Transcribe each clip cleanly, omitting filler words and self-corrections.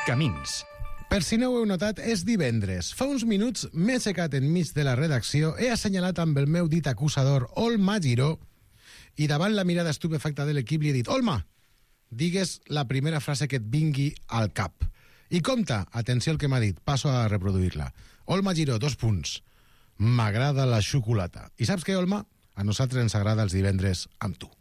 Camins. Per si no ho heu notat, és divendres. Fa uns minuts m'he aixecat enmig de la redacció, he assenyalat amb el meu dit acusador Olma Giró i davant la mirada estupefacta de l'equip li he dit: Olma, digues la primera frase que et vingui al cap. I compte, atenció al que m'ha dit, passo a reproduir-la. Olma Giró, 2 punts. M'agrada la xocolata. I saps què, Olma? A nosaltres ens agrada els divendres amb tu.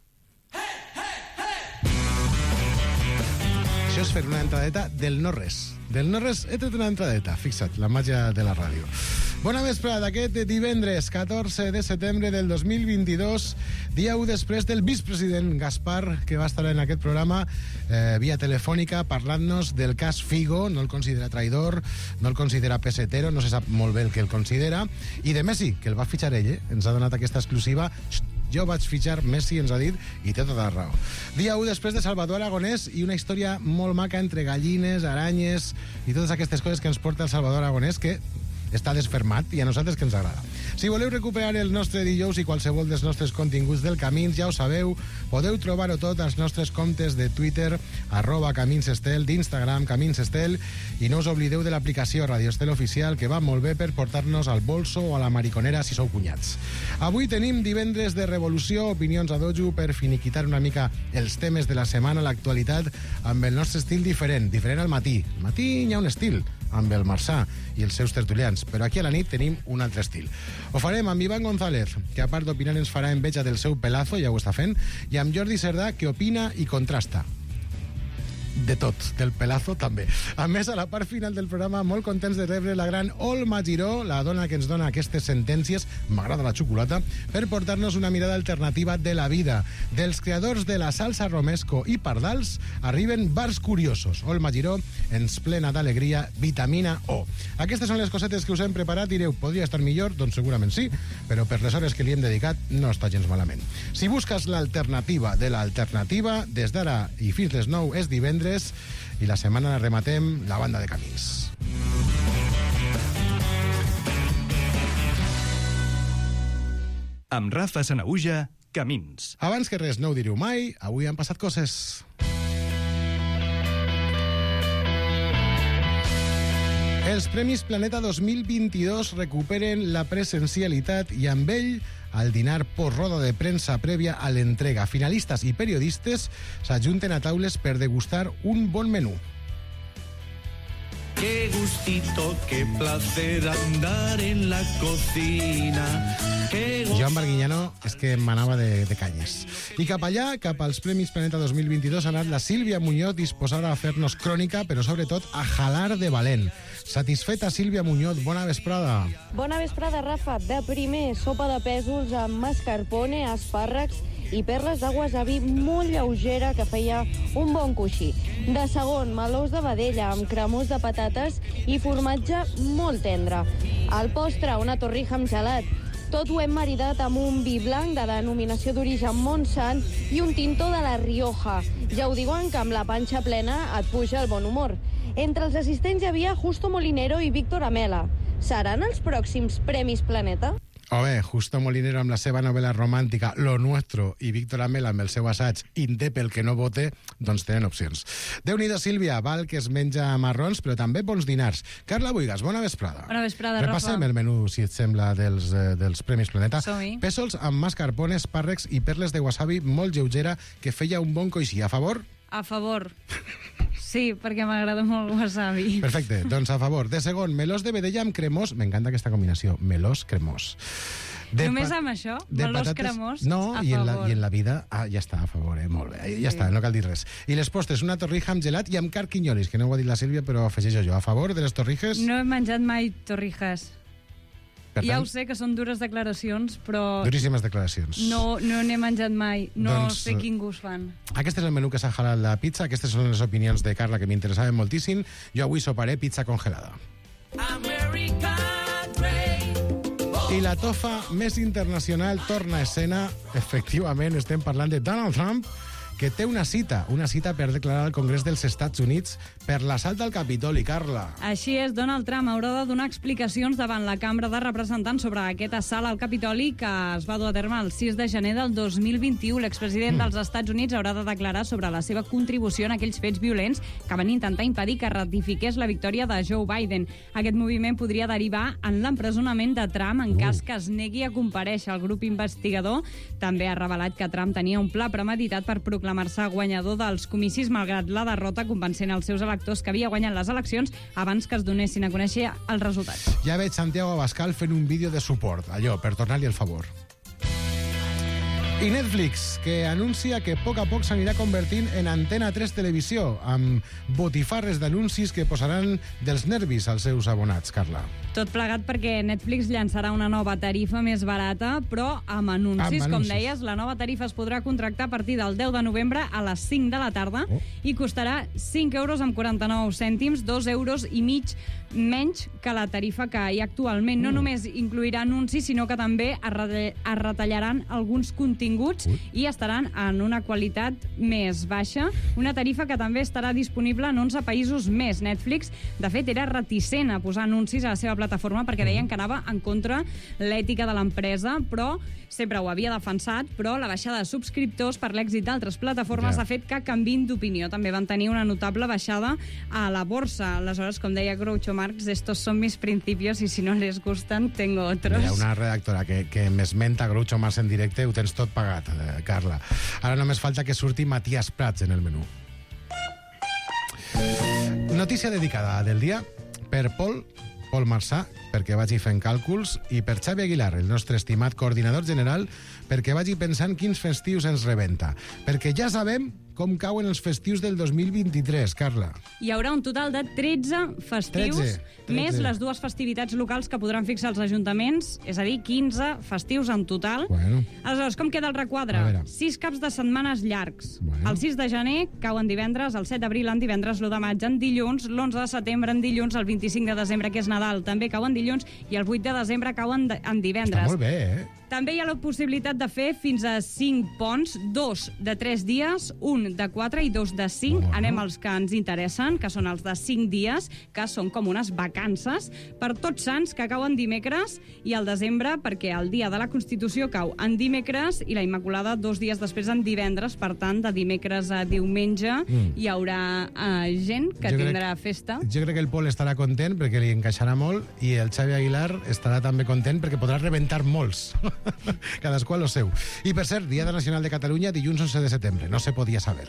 Això és fer una entradeta del no-res. Del no-res he tret una entradeta, fixa't, la màgia de la ràdio. Bona vesprada d'aquest divendres, 14 de setembre del 2022, dia 1 després del vicepresident Gaspar, que va estar en aquest programa via telefònica parlant-nos del cas Figo. No el considera traïdor, no el considera pesetero, no se sap molt bé el que el considera, i de Messi, que el va fitxar ell, ens ha donat aquesta exclusiva. Jo vaig fitxar Messi, ens ha dit, i té tota la raó. Dia 1 després de Salvador Aragonès i una història molt maca entre gallines, aranyes i totes aquestes coses que ens porta el Salvador Aragonès, que està desfermat i a nosaltres que ens agrada. Si voleu recuperar el nostre dijous i qualsevol dels nostres continguts del Camins, ja ho sabeu, podeu trobar-ho tot als nostres comptes de Twitter, @CaminsEstel, d'Instagram, CaminsEstel, i no us oblideu de l'aplicació Radio Estel Oficial, que va molt bé per portar-nos al bolso o a la mariconera si sou cunyats. Avui tenim divendres de revolució, opinions a dojo per finiquitar una mica els temes de la setmana, l'actualitat, amb el nostre estil diferent al matí. Al matí hi ha un estil, amb el Marçà i els seus tertulians, però aquí a la nit tenim un altre estil. Ho farem amb Iván González, que a part d'opinar ens farà enveja del seu pelazo, ja ho està fent, i amb Jordi Cerdà, que opina i contrasta. De tot, del pelazo també. A més, a la part final del programa, molt contents de rebre la gran Olma Giró, la dona que ens dona aquestes sentències, m'agrada la xocolata, per portar-nos una mirada alternativa de la vida. Dels creadors de la salsa romesco i pardals arriben bars curiosos. Olma Giró ens plena d'alegria, vitamina O. Aquestes són les cosetes que us hem preparat. Direu, podria estar millor? Doncs segurament sí, però per les hores que li hem dedicat no està gens malament. Si busques l'alternativa de l'alternativa, des d'ara i fins les 9 és divendres, i la setmana la rematem la banda de Camins. Amb Rafa Sanaüja, Camins. Abans que res, no ho direu mai, avui han passat coses. Els Premis Planeta 2022 recuperen la presencialitat i amb ell al dinar post-roda de premsa prèvia a l'entrega. Finalistes i periodistes s'ajunten a taules per degustar un bon menú. Qué gustito, qué placer andar en la cocina. Joan Barguiñano és que m'anava de canyes. I cap allà, cap als Premis Planeta 2022, ha anat la Sílvia Muñoz, disposada a fer-nos crònica, però sobretot a jalar de valent. Satisfeta, Sílvia Muñoz, bona vesprada. Bona vesprada, Rafa. De primer, sopa de pèsols amb mascarpone, espàrrecs i perles de wasabi molt lleugera que feia un bon coixí. De segon, melós de vedella amb cremós de patates i formatge molt tendre. Al postre, una torrija amb gelat. Tot ho hem maridat amb un vi blanc de denominació d'origen Montsant i un tinto de la Rioja. Ja ho diuen que amb la panxa plena et puja el bon humor. Entre els assistents hi havia Justo Molinero i Víctor Amela. Seran els pròxims Premis Planeta? Bé, Justo Molinero amb la seva novel·la romàntica Lo Nuestro i Víctor Amela amb el seu assaig Inde pel que no vote, doncs tenen opcions. Déu-n'hi-do, Sílvia, val que es menja marrons, però també bons dinars. Carla Buigas, bona vesprada. Bona vesprada, Rafa. Repassem el menú, si et sembla, dels Premis Planeta. Som-hi. Pèsols amb mascarpone, espàrrecs i perles de wasabi molt lleugera que feia un bon coixí. A favor? A favor. Sí, perquè m'agrada molt el wasabi. Perfecte, doncs a favor. De segon, melós de vedella amb cremós. M'encanta aquesta combinació, melós cremós. Només amb això? Melós cremós? No, i en la vida ja està, a favor, molt bé. Ja està, no cal dir res. I les postres, una torrija amb gelat i amb carquinyolis, que no ho ha dit la Sílvia, però afegeixo jo. A favor de les torrijes? No he menjat mai torrijas. Per tant, ja ho sé que són dures declaracions, però... Duríssimes declaracions. No n'he menjat mai. No Doncs, sé quin gust fan. Aquest és el menú que s'ha jalat la pizza. Aquestes són les opinions de Carla que m'interessaven moltíssim. Jo avui soparé pizza congelada. I la tofa més internacional torna a escena. Efectivament, estem parlant de Donald Trump, que té una cita per declarar al Congrés dels Estats Units per l'assalt al Capitoli, Carla. Així és, Donald Trump haurà de donar explicacions davant la Cambra de Representants sobre aquest assalt al Capitoli que es va dur a terme el 6 de gener del 2021. L'expresident dels Estats Units haurà de declarar sobre la seva contribució en aquells fets violents que van intentar impedir que ratifiqués la victòria de Joe Biden. Aquest moviment podria derivar en l'empresonament de Trump en cas que es negui a comparèixer. El grup investigador també ha revelat que Trump tenia un pla premeditat per proclamar-se guanyador dels comicis malgrat la derrota, convencent els seus electors que havia guanyat les eleccions abans que es donessin a conèixer els resultats. Ja veig Santiago Abascal fent un vídeo de suport, allò, per tornar-li el favor. I Netflix, que anuncia que a poc s'anirà convertint en Antena 3 Televisió, amb botifarres d'anuncis que posaran dels nervis als seus abonats, Carla. Tot plegat perquè Netflix llançarà una nova tarifa més barata, però amb anuncis. Com deies, la nova tarifa es podrà contractar a partir del 10 de novembre a les 5 de la tarda i costarà 5 euros amb 49 cèntims, 2 euros i mig menys que la tarifa que hi ha actualment. No només incluirà anuncis, sinó que també es retallaran alguns continguts i estaran en una qualitat més baixa. Una tarifa que també estarà disponible en 11 països més. Netflix, de fet, era reticent a posar anuncis a la seva plataforma perquè deien que anava en contra l'ètica de l'empresa, però sempre ho havia defensat, però la baixada de subscriptors per l'èxit d'altres plataformes ha fet que canviïn d'opinió. També van tenir una notable baixada a la borsa. Aleshores, com deia Groucho Marx, estos son mis principios y si no les gustan, tengo otros. Hi ha una redactora que m'esmenta Groucho Marx en directe, ho tens tot pagat, Carla. Ara només falta que surti Matías Prats en el menú. Notícia dedicada del dia per Pol Marçà, perquè vagi fent càlculs, i per Xavi Aguilar, el nostre estimat coordinador general, perquè vagi pensant quins festius ens rebenta. Perquè ja sabem com cauen els festius del 2023, Carla. Hi haurà un total de 13 festius, 13. Més les dues festivitats locals que podran fixar els ajuntaments, és a dir, 15 festius en total. Bueno. Aleshores, com queda el requadre? 6 caps de setmanes llargs. Bueno. El 6 de gener cau en divendres, el 7 d'abril en divendres, l'1 de maig en dilluns, l'11 de setembre en dilluns, el 25 de desembre, que és Nadal, també cau en dilluns, i el 8 de desembre cau en divendres. Està molt bé, eh? També hi ha la possibilitat de fer fins a 5 ponts, 2 de 3 dies, 1 de 4 i 2 de 5. Anem als que ens interessen, que són els de 5 dies, que són com unes vacances, per Tots Sants, que cauen dimecres, i el desembre, perquè el dia de la Constitució cau en dimecres, i la Immaculada 2 dies després en divendres. Per tant, de dimecres a diumenge hi haurà gent que tindrà festa. Jo crec que el Pol estarà content perquè li encaixarà molt, i el Xavi Aguilar estarà també content perquè podrà rebentar molts. Cadascú a lo seu. I per cert, Diada Nacional de Catalunya, dilluns 11 de setembre. No se podia saber.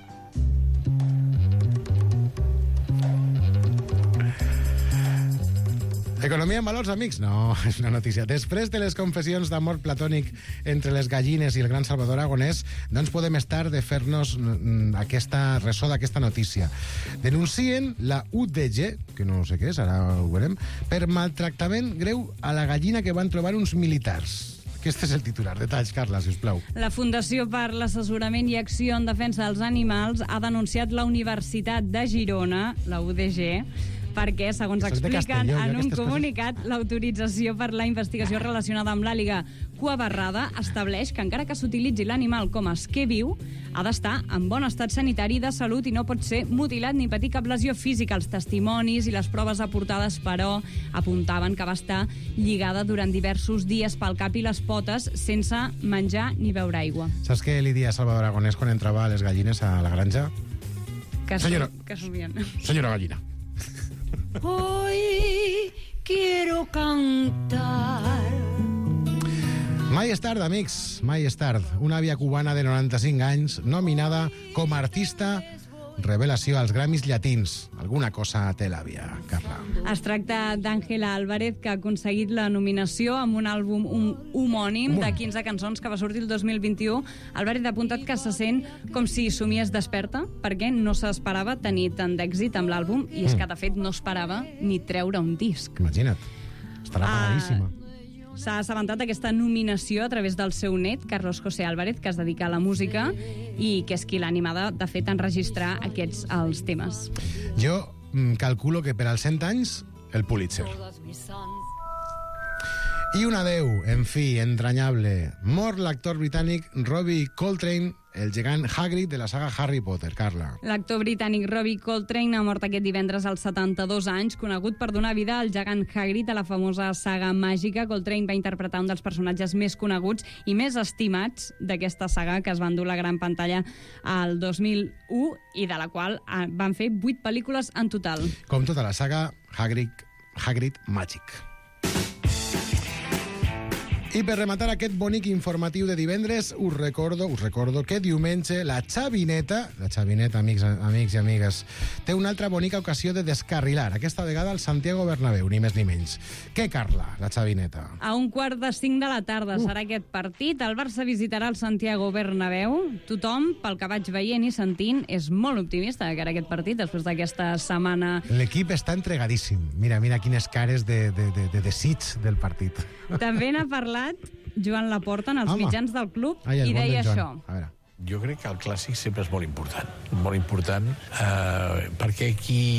Economia en valors, amics? No, és una notícia. Després de les confessions d'amor platònic entre les gallines i el gran Salvador Aragonès, no ens podem estar de fer-nos aquesta ressò d'aquesta notícia. Denuncien la UDG, que no sé què és, ara ho veurem, per maltractament greu a la gallina que van trobar uns militars. Aquest és el titular. Detalls, Carla, sisplau. La Fundació per l'Assessorament i Acció en Defensa dels Animals ha denunciat la Universitat de Girona, la UDG, perquè, segons expliquen en un comunicat, l'autorització per la investigació relacionada amb l'àliga cuabarrada estableix que encara que s'utilitzi l'animal com a esquer viu, ha d'estar en bon estat sanitari de salut i no pot ser mutilat ni patir cap lesió física. Els testimonis i les proves aportades, però, apuntaven que va estar lligada durant diversos dies pel cap i les potes sense menjar ni beure aigua. Saps què li dia a Salvador Aragonès quan entrava a les gallines a la granja? Que somien. Senyora gallina. Hoy quiero cantar. Mai és tard, amics, mai és tard. Una àvia cubana de 95 anys, nominada com a artista revelació als Grammys llatins. Alguna cosa té l'àvia, Carla. Es tracta d'Àngela Álvarez, que ha aconseguit la nominació amb un àlbum homònim de 15 cançons que va sortir el 2021. Álvarez ha apuntat que se sent com si somiés desperta, perquè no s'esperava tenir tant d'èxit amb l'àlbum, i és que, de fet, no esperava ni treure un disc. Imagina't, estarà pagadíssima. S'ha assabentat d'aquesta nominació a través del seu net, Carlos José Álvarez, que es dedica a la música i que és qui l'ha animada, de fet, a enregistrar els temes. Jo calculo que per als 100 anys, el Pulitzer. I un adeu, en fi, entranyable. Mor l'actor britànic Robbie Coltrane, el gegant Hagrid de la saga Harry Potter. Carla. L'actor britànic Robbie Coltrane ha mort aquest divendres als 72 anys, conegut per donar vida al gegant Hagrid a la famosa saga màgica. Coltrane va interpretar un dels personatges més coneguts i més estimats d'aquesta saga, que es va endur la gran pantalla al 2001 i de la qual van fer 8 pel·lícules en total. Com tota la saga, Hagrid Magic. I per rematar aquest bonic informatiu de divendres, us recordo que diumenge la Xavineta, amics i amigues, té una altra bonica ocasió de descarrilar, aquesta vegada al Santiago Bernabéu, ni més ni menys. Què, Carla, la Xavineta? A 1:45 de la tarda serà aquest partit. El Barça visitarà el Santiago Bernabéu. Tothom, pel que vaig veient i sentint, és molt optimista de cara a aquest partit, després d'aquesta setmana. L'equip està entregadíssim. Mira quines cares de desig del partit. També n'ha parlat Joan Laporta en els mitjans del club i deia això. Jo crec que el clàssic sempre és molt important perquè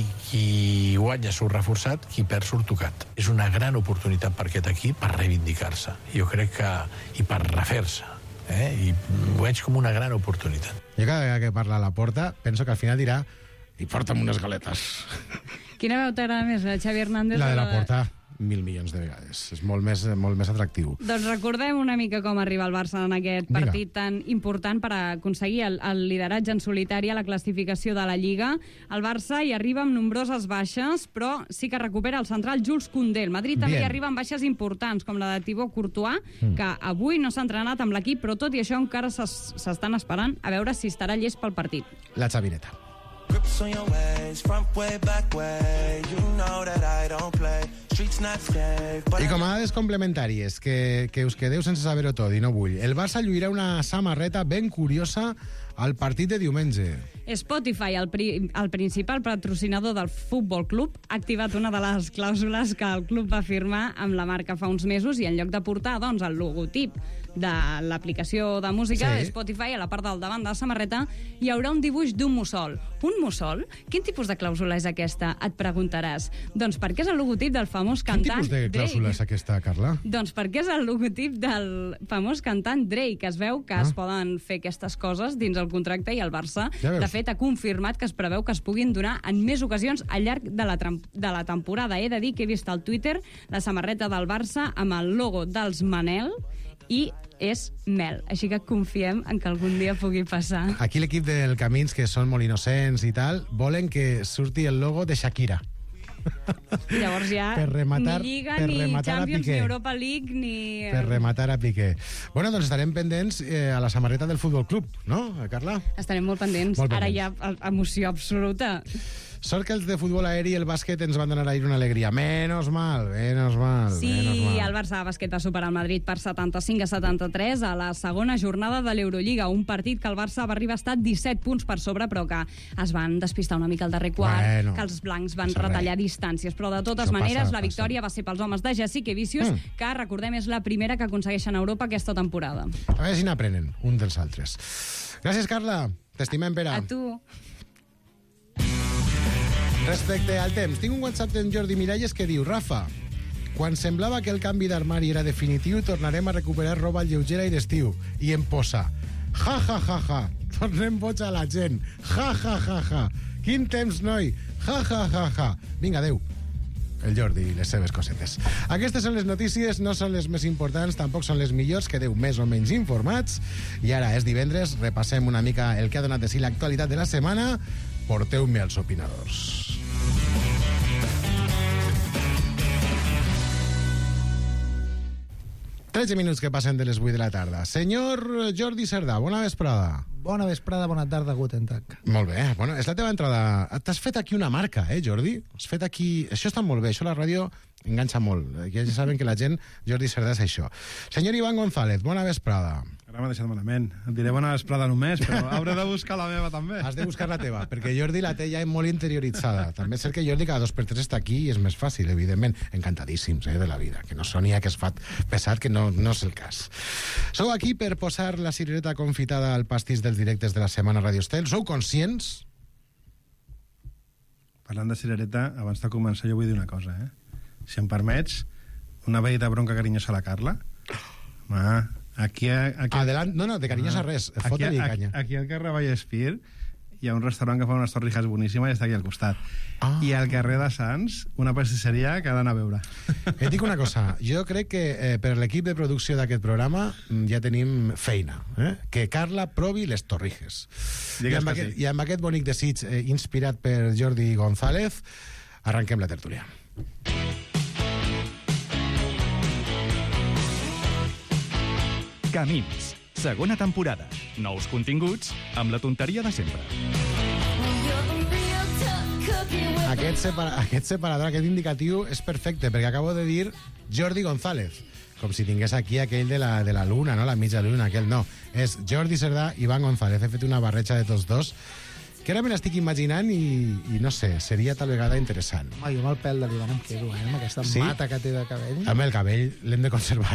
qui guanya surt reforçat, qui perd surt tocat. És una gran oportunitat per aquest equip per reivindicar-se, jo crec que, i per refer-se, i ho veig com una gran oportunitat. Jo cada vegada que parla Laporta penso que al final dirà i porta'm unes galetes. Quina veu t'agrada més, la de Xavi Hernández? La de Laporta. 1.000 milions de vegades. És molt més atractiu. Doncs recordem una mica com arriba el Barça en aquest partit tan important per aconseguir el lideratge en solitari a la classificació de la Lliga. El Barça hi arriba amb nombroses baixes, però sí que recupera el central Jules Koundé. El Madrid també hi arriba amb baixes importants, com la de Thibaut Courtois, que avui no s'ha entrenat amb l'equip, però tot i això encara s'estan esperant a veure si estarà llest pel partit. La Xavineta. Grips on your ways, front way, back way. You know that I don't play. Streets not safe. I com a dades complementàries, que us quedeu sense saber-ho tot, i no vull. El Barça lluirà una samarreta ben curiosa al partit de diumenge. Spotify, el principal patrocinador del Futbol Club, ha activat una de les clàusules que el club va firmar amb la marca fa uns mesos i en lloc de portar el logotip de l'aplicació de música de Spotify a la part del davant de la samarreta hi haurà un dibuix d'un mussol. Un mussol? Quin tipus de clàusula és aquesta? Et preguntaràs. Doncs perquè és el logotip del famós cantant Quin tipus de clàusula és aquesta, Carla? Doncs perquè és el logotip del famós cantant Drake. Es veu que es poden fer aquestes coses dins el contracte i el Barça, de fet, ha confirmat que es preveu que es puguin donar en més ocasions al llarg de la temporada. He de dir que he vist al Twitter la samarreta del Barça amb el logo dels Manel i és mel. Així que confiem en que algun dia pugui passar. Aquí l'equip del Camins, que són molt innocents i tal, volen que surti el logo de Shakira. Llavors ja ni Lliga, ni Champions, ni Europa League, ni... Per rematar a Piqué. Bueno, doncs estarem pendents a la samarreta del Futbol Club, no, Carla? Estarem molt pendents. Ara hi ha emoció absoluta. Sort que els de futbol aeri i el bàsquet ens van donar ahir una alegria. Menos mal. Sí, el Barça de bàsquet va superar el Madrid per 75-73 a la segona jornada de l'Eurolliga, un partit que el Barça va arribar a estar 17 punts per sobre, però que es van despistar una mica al darrer quart, que els blancs van retallar distàncies. Però de totes maneres, la victòria va ser pels homes de Jessica Vicius, que, recordem, és la primera que aconsegueixen a Europa aquesta temporada. A veure si n'aprenen, un dels altres. Gràcies, Carla. T'estimem, Pere. A tu. Respecte al temps, tinc un WhatsApp d'en Jordi Miralles que diu: Rafa, quan semblava que el canvi d'armari era definitiu, tornarem a recuperar roba lleugera i d'estiu. I em posa: ja, ja, ja, ja, tornem boig a la gent. Ja, ja, ja, ja. Quin temps, noi. Ja, ja, ja, ja. Vinga, adeu. El Jordi i les seves cosetes. Aquestes són les notícies, no són les més importants, tampoc són les millors, quedeu més o menys informats. I ara és divendres, repassem una mica el que ha donat de si l'actualitat de la setmana. Porteu-me als opinadors. 13 minuts que passen de les 8 de la tarda. Senyor Jordi Cerdà, bona vesprada. Bona vesprada, bona tarda, guten tag. Molt bé, bueno, és la teva entrada. T'has fet aquí una marca, Jordi? Has fet aquí... Això està molt bé, això la ràdio enganxa molt. Ja saben que la gent, Jordi Cerdà, és això. Senyor Ivan González, bona vesprada. Ara m'ha deixat malament. Et diré bona vesprada només, però hauré de buscar la meva també. Has de buscar la teva, perquè Jordi la té ja molt interioritzada. També és cert que Jordi cada 2x3 està aquí i és més fàcil, evidentment. Encantadíssims de la vida, que no sonia que es fa pesat, que no és el cas. Sou aquí per posar la cirereta confitada al pastís dels directes de la setmana Radio Estel. Sou conscients? Parlant de cirereta, abans de començar jo vull dir una cosa, Si em permets, una petita bronca carinyosa a la Carla. Aquí... Adelant, no, de carinyosa res, fota-li canya. Aquí al carrer Vallespir hi ha un restaurant que fa unes torrijas boníssimes i està aquí al costat. I al carrer de Sants, una pastisseria que ha d'anar a veure. Et dic una cosa, jo crec que per l'equip de producció d'aquest programa ja tenim feina, que Carla provi les torrijas. I amb aquest bonic desig inspirat per Jordi González, arranquem la tertúlia. Camins, segona temporada. Nous continguts amb la tonteria de sempre. Aquest separador, aquest indicatiu és perfecte, perquè acabo de dir Jordi González, com si tingués aquí aquell de la luna, no? La mitja luna, aquell no. És Jordi Cerdà i Iván González. He fet una barreja de tots dos, que ara me l'estic imaginant i no sé, seria tal vegada interessant. Home, jo amb el pèl de l'Ivan em quedo, amb aquesta mata que té de cabell. Amb el cabell l'hem de conservar.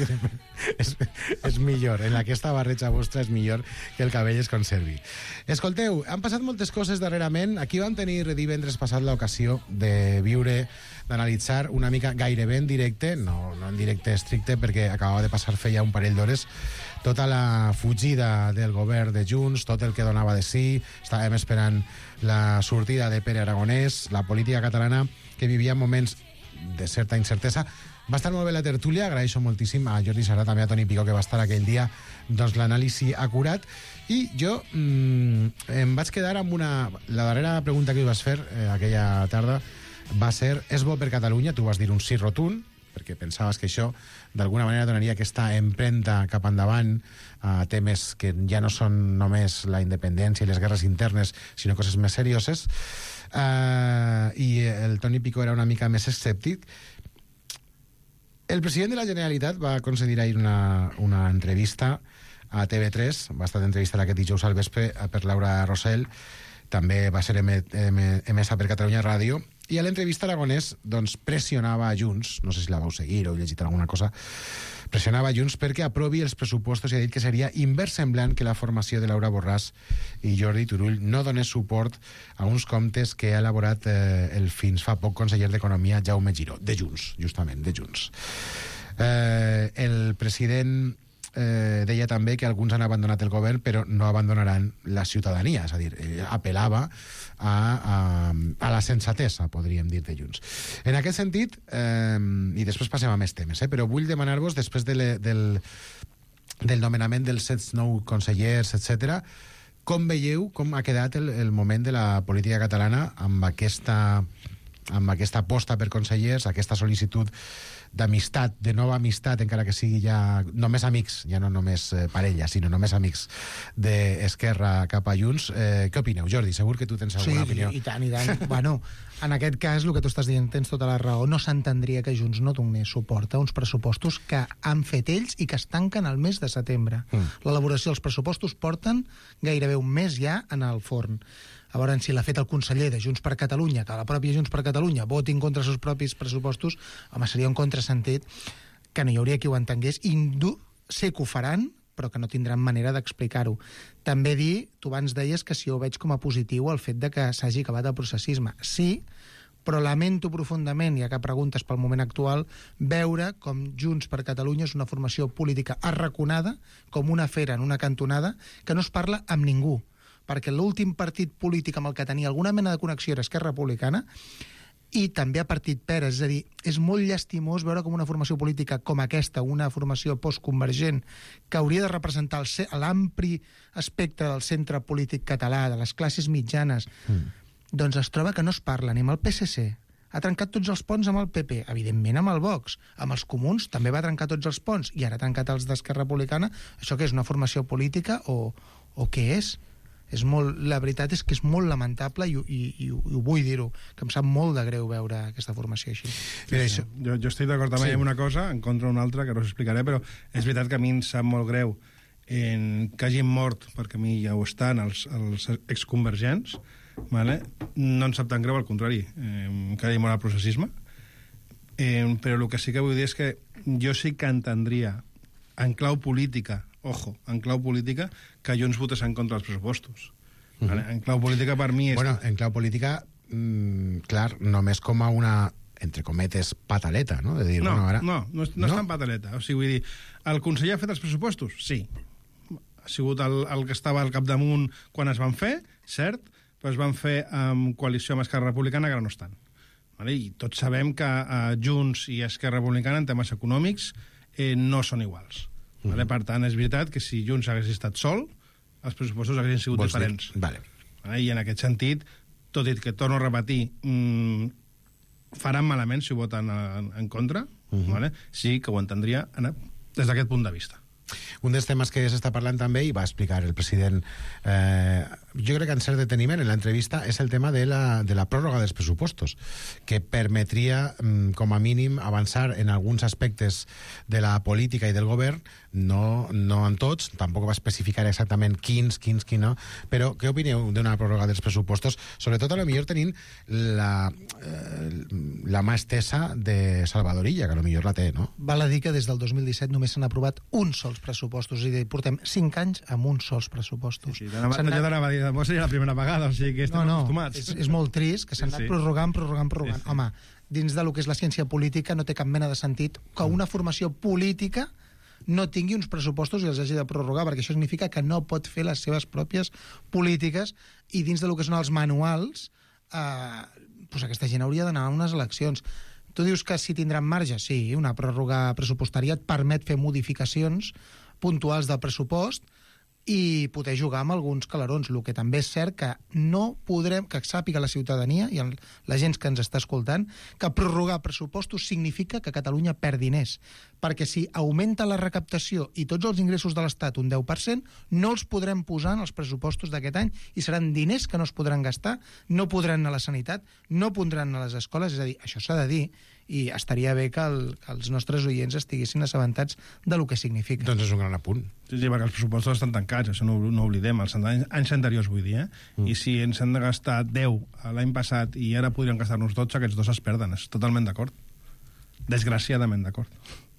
és millor, en aquesta barreja vostra és millor que el cabell es conservi. Escolteu, han passat moltes coses darrerament. Aquí vam tenir divendres passat l'ocasió de viure, d'analitzar una mica gairebé en directe, no en directe estricte, perquè acabava de passar feia un parell d'hores, tota la fugida del govern de Junts, tot el que donava de sí. Estàvem esperant la sortida de Pere Aragonès, la política catalana, que vivia moments de certa incertesa. Va estar molt bé la tertúlia, agraeixo moltíssim a Jordi Cerdà, també a Toni Picó, que va estar aquell dia, doncs l'anàlisi acurat. I jo em vaig quedar amb una... La darrera pregunta que vas fer aquella tarda va ser: és bo per Catalunya? Tu vas dir un sí rotund, perquè pensaves que això d'alguna manera donaria aquesta empremta cap endavant a temes que ja no són només la independència i les guerres internes, sinó coses més serioses. I el Toni Picó era una mica més escèptic. El president de la Generalitat va concedir ahir una entrevista a TV3, va estar entrevistada aquest dijous al vespre per Laura Rosell, també va ser emesa per Catalunya Ràdio, i a l'entrevista Aragonès doncs, pressionava a Junts, no sé si la vau seguir o llegit alguna cosa, pressionava a Junts perquè aprovi els pressupostos i ha dit que seria inversemblant que la formació de Laura Borràs i Jordi Turull no donés suport a uns comptes que ha elaborat el fins fa poc conseller d'Economia Jaume Giró, de Junts, justament, de Junts. El president deia també que alguns han abandonat el govern però no abandonaran la ciutadania, és a dir, apel·lava a la sensatesa, podríem dir, de Junts. En aquest sentit, i després passem a més temes, però vull demanar-vos, després del nomenament dels 7 nous consellers, etc., com veieu, com ha quedat el moment de la política catalana amb aquesta aposta per consellers, aquesta sol·licitud d'amistat, de nova amistat, encara que sigui ja només amics, ja no només parella, sinó només amics d'Esquerra cap a Junts. Què opineu, Jordi? Segur que tu tens alguna opinió. Sí, i tant. Bueno, en aquest cas, el que tu estàs dient, tens tota la raó. No s'entendria que Junts no donés suport a uns pressupostos que han fet ells i que es tanquen al mes de setembre. L'elaboració dels pressupostos porten gairebé un mes ja en el forn. A veure si l'ha fet el conseller de Junts per Catalunya, que la pròpia Junts per Catalunya voti en contra dels seus propis pressupostos, home, seria un contrasentit que no hi hauria qui ho entengués, i sé que ho faran, però que no tindran manera d'explicar-ho. També dir, tu abans deies que si ho veig com a positiu el fet de que s'hagi acabat el processisme. Sí, però lamento profundament, ja que preguntes pel moment actual, veure com Junts per Catalunya és una formació política arraconada, com una fera en una cantonada, que no es parla amb ningú, perquè l'últim partit polític amb el que tenia alguna mena de connexió era Esquerra Republicana, i també a partit Pere. És a dir, és molt llastimós veure com una formació política com aquesta, una formació postconvergent, que hauria de representar l'ampli espectre del centre polític català, de les classes mitjanes, doncs es troba que no es parla ni amb el PSC, ha trencat tots els ponts amb el PP, evidentment amb el Vox, amb els Comuns també va trencar tots els ponts, i ara ha trencat els d'Esquerra Republicana. Això què és, una formació política o què és? La veritat és que és molt lamentable i ho vull dir-ho, que em sap molt de greu veure aquesta formació així. Sí. Jo estic d'acord amb ell en una cosa, en contra d'una altra, que no us explicaré, però és veritat que a mi em sap molt greu que hagin mort, perquè a mi ja ho estan, els exconvergents, vale? No em sap tan greu, al contrari, que hagi mort el processisme, però el que sí que vull dir és que jo sí que entendria, en clau política, en clau política, que Junts votés en contra dels pressupostos. En clau política, per mi... Bueno, en clau política, clar, només com a una entre cometes, pataleta, no? De dir, No, bueno, ara... no és tan pataleta. O sigui, vull dir, el conseller ha fet els pressupostos? Sí. Ha sigut el que estava al capdamunt quan es van fer, cert, però es van fer amb coalició amb Esquerra Republicana, que ara no estan. Vale? I tots sabem que Junts i Esquerra Republicana en temes econòmics no són iguals. Vale? Per tant, és veritat que si Junts hagués estat sol, els pressupostos haguessin sigut diferents. Vale. I en aquest sentit, tot i que, torno a repetir, faran malament si ho voten en contra, vale? Sí que ho entendria des d'aquest punt de vista. Un dels temes que s'està parlant també, i va explicar el president, jo crec que en cert deteniment en l'entrevista, és el tema de la pròrroga dels pressupostos, que permetria, com a mínim, avançar en alguns aspectes de la política i del govern, no en tots, tampoc va especificar exactament quins no, però què opineu d'una pròrroga dels pressupostos? Sobretot, potser tenint la mà estesa de Salvador Illa, que potser la té, no? Val a dir que des del 2017 només s'han aprovat uns sols pressupostos, és a dir, portem 5 anys amb uns sols pressupostos. Sí, jo t'anava a dir, seria la primera vegada, o sigui que estem acostumats. És molt trist que s'han anat prorrogant. Sí. Home, dins del que és la ciència política no té cap mena de sentit que una formació política no tingui uns pressupostos i els hagi de prorrogar, perquè això significa que no pot fer les seves pròpies polítiques, i dins del que són els manuals aquesta gent hauria d'anar a unes eleccions. Tu dius que si tindran marge? Sí, una pròrroga pressupostària et permet fer modificacions puntuals del pressupost i poder jugar amb alguns calarons. El que també és cert que no podrem, que sàpiga la ciutadania i la gent que ens està escoltant, que prorrogar pressupostos significa que Catalunya perd diners, perquè si augmenta la recaptació i tots els ingressos de l'Estat un 10%, no els podrem posar en els pressupostos d'aquest any i seran diners que no es podran gastar, no podran anar a la sanitat, no podran anar a les escoles. És a dir, això s'ha de dir, i estaria bé que els nostres oients estiguessin assabentats de lo que significa. Doncs és un gran apunt. Sí, perquè els pressupostos estan tancats, això no oblidem, els anys anteriors, vull dir, I si ens hem de gastar 10 l'any passat i ara podríem gastar-nos 12, aquests dos es perden, és totalment d'acord. Desgraciadament d'acord.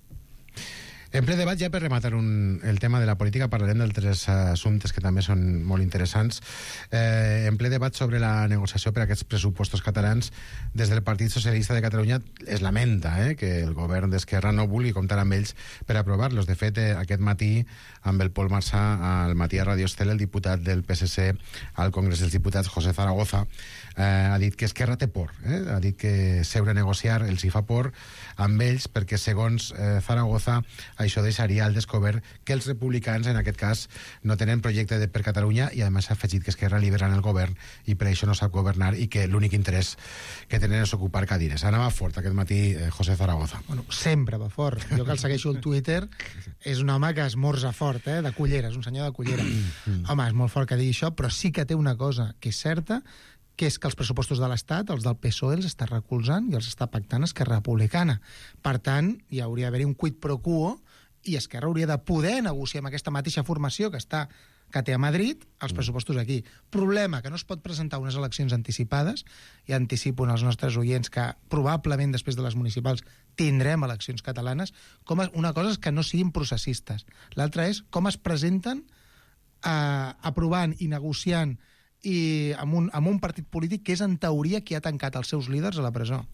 En ple debat, ja per rematar el tema de la política, parlarem d'altres assumptes que també són molt interessants. En ple debat sobre la negociació per a aquests pressupostos catalans, des del Partit Socialista de Catalunya es lamenta que el govern d'Esquerra no vulgui comptar amb ells per aprovar-los. De fet, aquest matí, amb el Pol Marsà, al matí a Radio Estel, el diputat del PSC al Congrés dels Diputats, José Zaragoza, ha dit que Esquerra té por. Ha dit que seure a negociar els hi fa por amb ells, perquè, segons Zaragoza, això deixaria al descobert que els republicans, en aquest cas, no tenen projecte per Catalunya, i a més ha afegit que Esquerra lidera el govern i per això no sap governar i que l'únic interès que tenen és ocupar cadires. Anava fort aquest matí José Zaragoza. Bueno, sempre va fort. Jo que el segueixo al Twitter, és un home que esmorza fort, de cullera, és un senyor de cullera. Home, és molt fort que digui això, però sí que té una cosa que és certa, que és que els pressupostos de l'Estat, els del PSOE, els està recolzant i els està pactant Esquerra Republicana. Per tant, hi hauria d'haver un quid pro quo i Esquerra hauria de poder negociar amb aquesta mateixa formació que té a Madrid els pressupostos aquí. Problema, que no es pot presentar unes eleccions anticipades, i anticipo als nostres oients que probablement després de les municipals tindrem eleccions catalanes. Una cosa és que no siguin processistes. L'altra és com es presenten aprovant i negociant i amb un partit polític que és, en teoria, qui ha tancat els seus líders a la presó.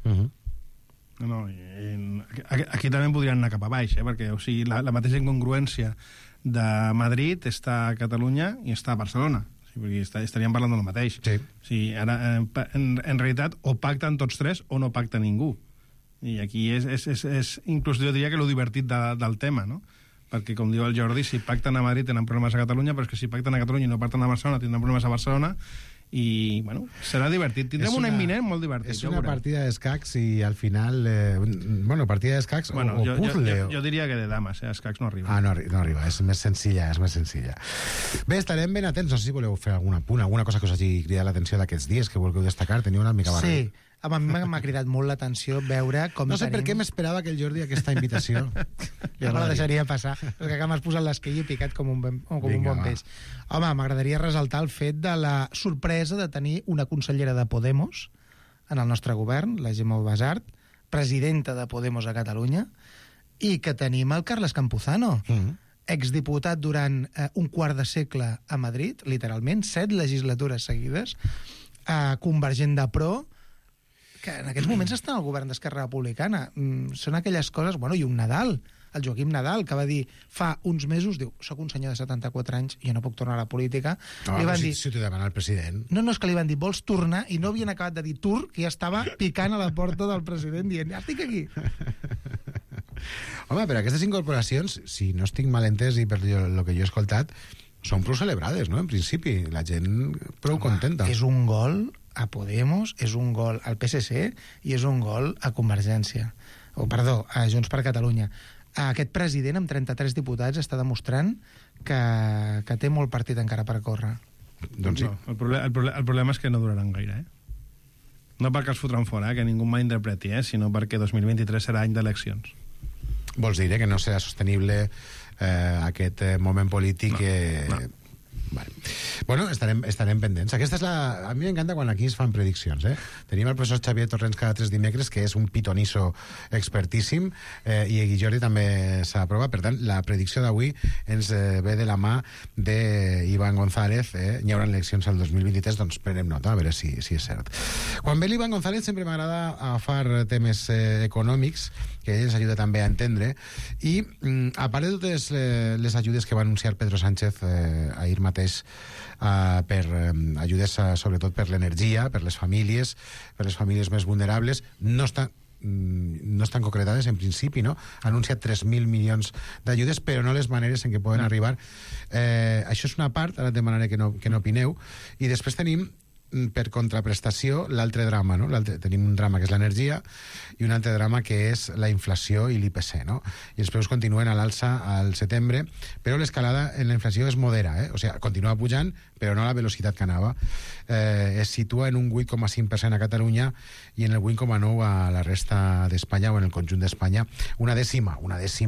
Aquí també podrien anar cap a baix, perquè la mateixa incongruència de Madrid està a Catalunya i està a Barcelona. Perquè estaríem parlant del mateix. Sí. Ara, en realitat, o pacten tots tres o no pacta ningú. I aquí és inclús jo diria que lo divertit del tema, no? Perquè, com diu el Jordi, si pacten a Madrid tenen problemes a Catalunya, però és que si pacten a Catalunya i no pacten a Barcelona tindran problemes a Barcelona, i, bueno, serà divertit. Tindrem un imminent molt divertit. És una partida d'escacs i, al final, partida d'escacs o puzzle. Jo diria que de dames, escacs no arriba. No arriba, és més senzilla, Bé, estarem ben atents, no sé si voleu fer algun apunt, alguna cosa que us hagi cridat l'atenció d'aquests dies, que vulgueu destacar, teniu una mica barra. Sí. A mi m'ha cridat molt l'atenció veure com no sé per què m'esperava que el Jordi aquesta invitació. Jo me la deixaria passar, perquè que m'has posat l'esquell i picat com un bon peix. Home, m'agradaria ressaltar el fet de la sorpresa de tenir una consellera de Podemos en el nostre govern, la Gemma Basart, presidenta de Podemos a Catalunya, i que tenim el Carles Campuzano, exdiputat durant un quart de segle a Madrid, literalment, 7 legislatures seguides, convergent de Pro, que en aquests moments està al govern d'Esquerra Republicana. Són aquelles coses... Bueno, i un Nadal, el Joaquim Nadal, que va dir fa uns mesos, diu, soc un senyor de 74 anys i jo no puc tornar a la política. No, li van dir, si t'ho demana el president. No, és que li van dir, vols tornar? I no havien acabat de dir tur, que ja estava picant a la porta del president dient, ja estic aquí. Home, però aquestes incorporacions, si no estic mal entès i per el que jo he escoltat, són prou celebrades, no? En principi, la gent prou contenta. És un gol a Podemos, és un gol al PSC i és un gol a Convergència. Perdó, a Junts per Catalunya. Aquest president, amb 33 diputats, està demostrant que té molt partit encara per córrer. Doncs sí. No, el problema és que no duraran gaire, No perquè els fotran fora, que ningú mai interpreti, sinó perquè 2023 serà any d'eleccions. Vols dir que no serà sostenible aquest moment polític? No. Vale. Bueno, estarem pendents. Aquesta és a mi m'encanta quan aquí es fan prediccions. Tenim el professor Xavier Torrents cada 3 dimecres, que és un pitonisso expertíssim, i Jordi també s'aprova. Per tant, la predicció d'avui ens ve de la mà d'Ivan González. Hi haurà eleccions al 2023, doncs prenem nota, a veure si és cert. Quan ve l'Ivan González sempre m'agrada agafar temes econòmics, que ell ens ajuda també a entendre, i a part de totes les ajudes que va anunciar Pedro Sánchez ahir mateix, per ajudes sobretot per l'energia, per les famílies més vulnerables, no estan concretades en principi, no? Ha anunciat 3.000 milions d'ajudes, però no les maneres en què poden arribar. Això és una part, ara et demanaré que no opineu, i després tenim per contraprestació l'altre drama, no? Tenim un drama que és l'energia i un altre drama que és la inflació i l'IPC, no? I els preus continuen a l'alça al setembre, però l'escalada en la inflació es modera, O sigui, continua pujant, però no a la velocitat que anava. Es situa en un 8,5% a Catalunya i en el 8,9% a la resta d'Espanya o en el conjunt d'Espanya. Una dècima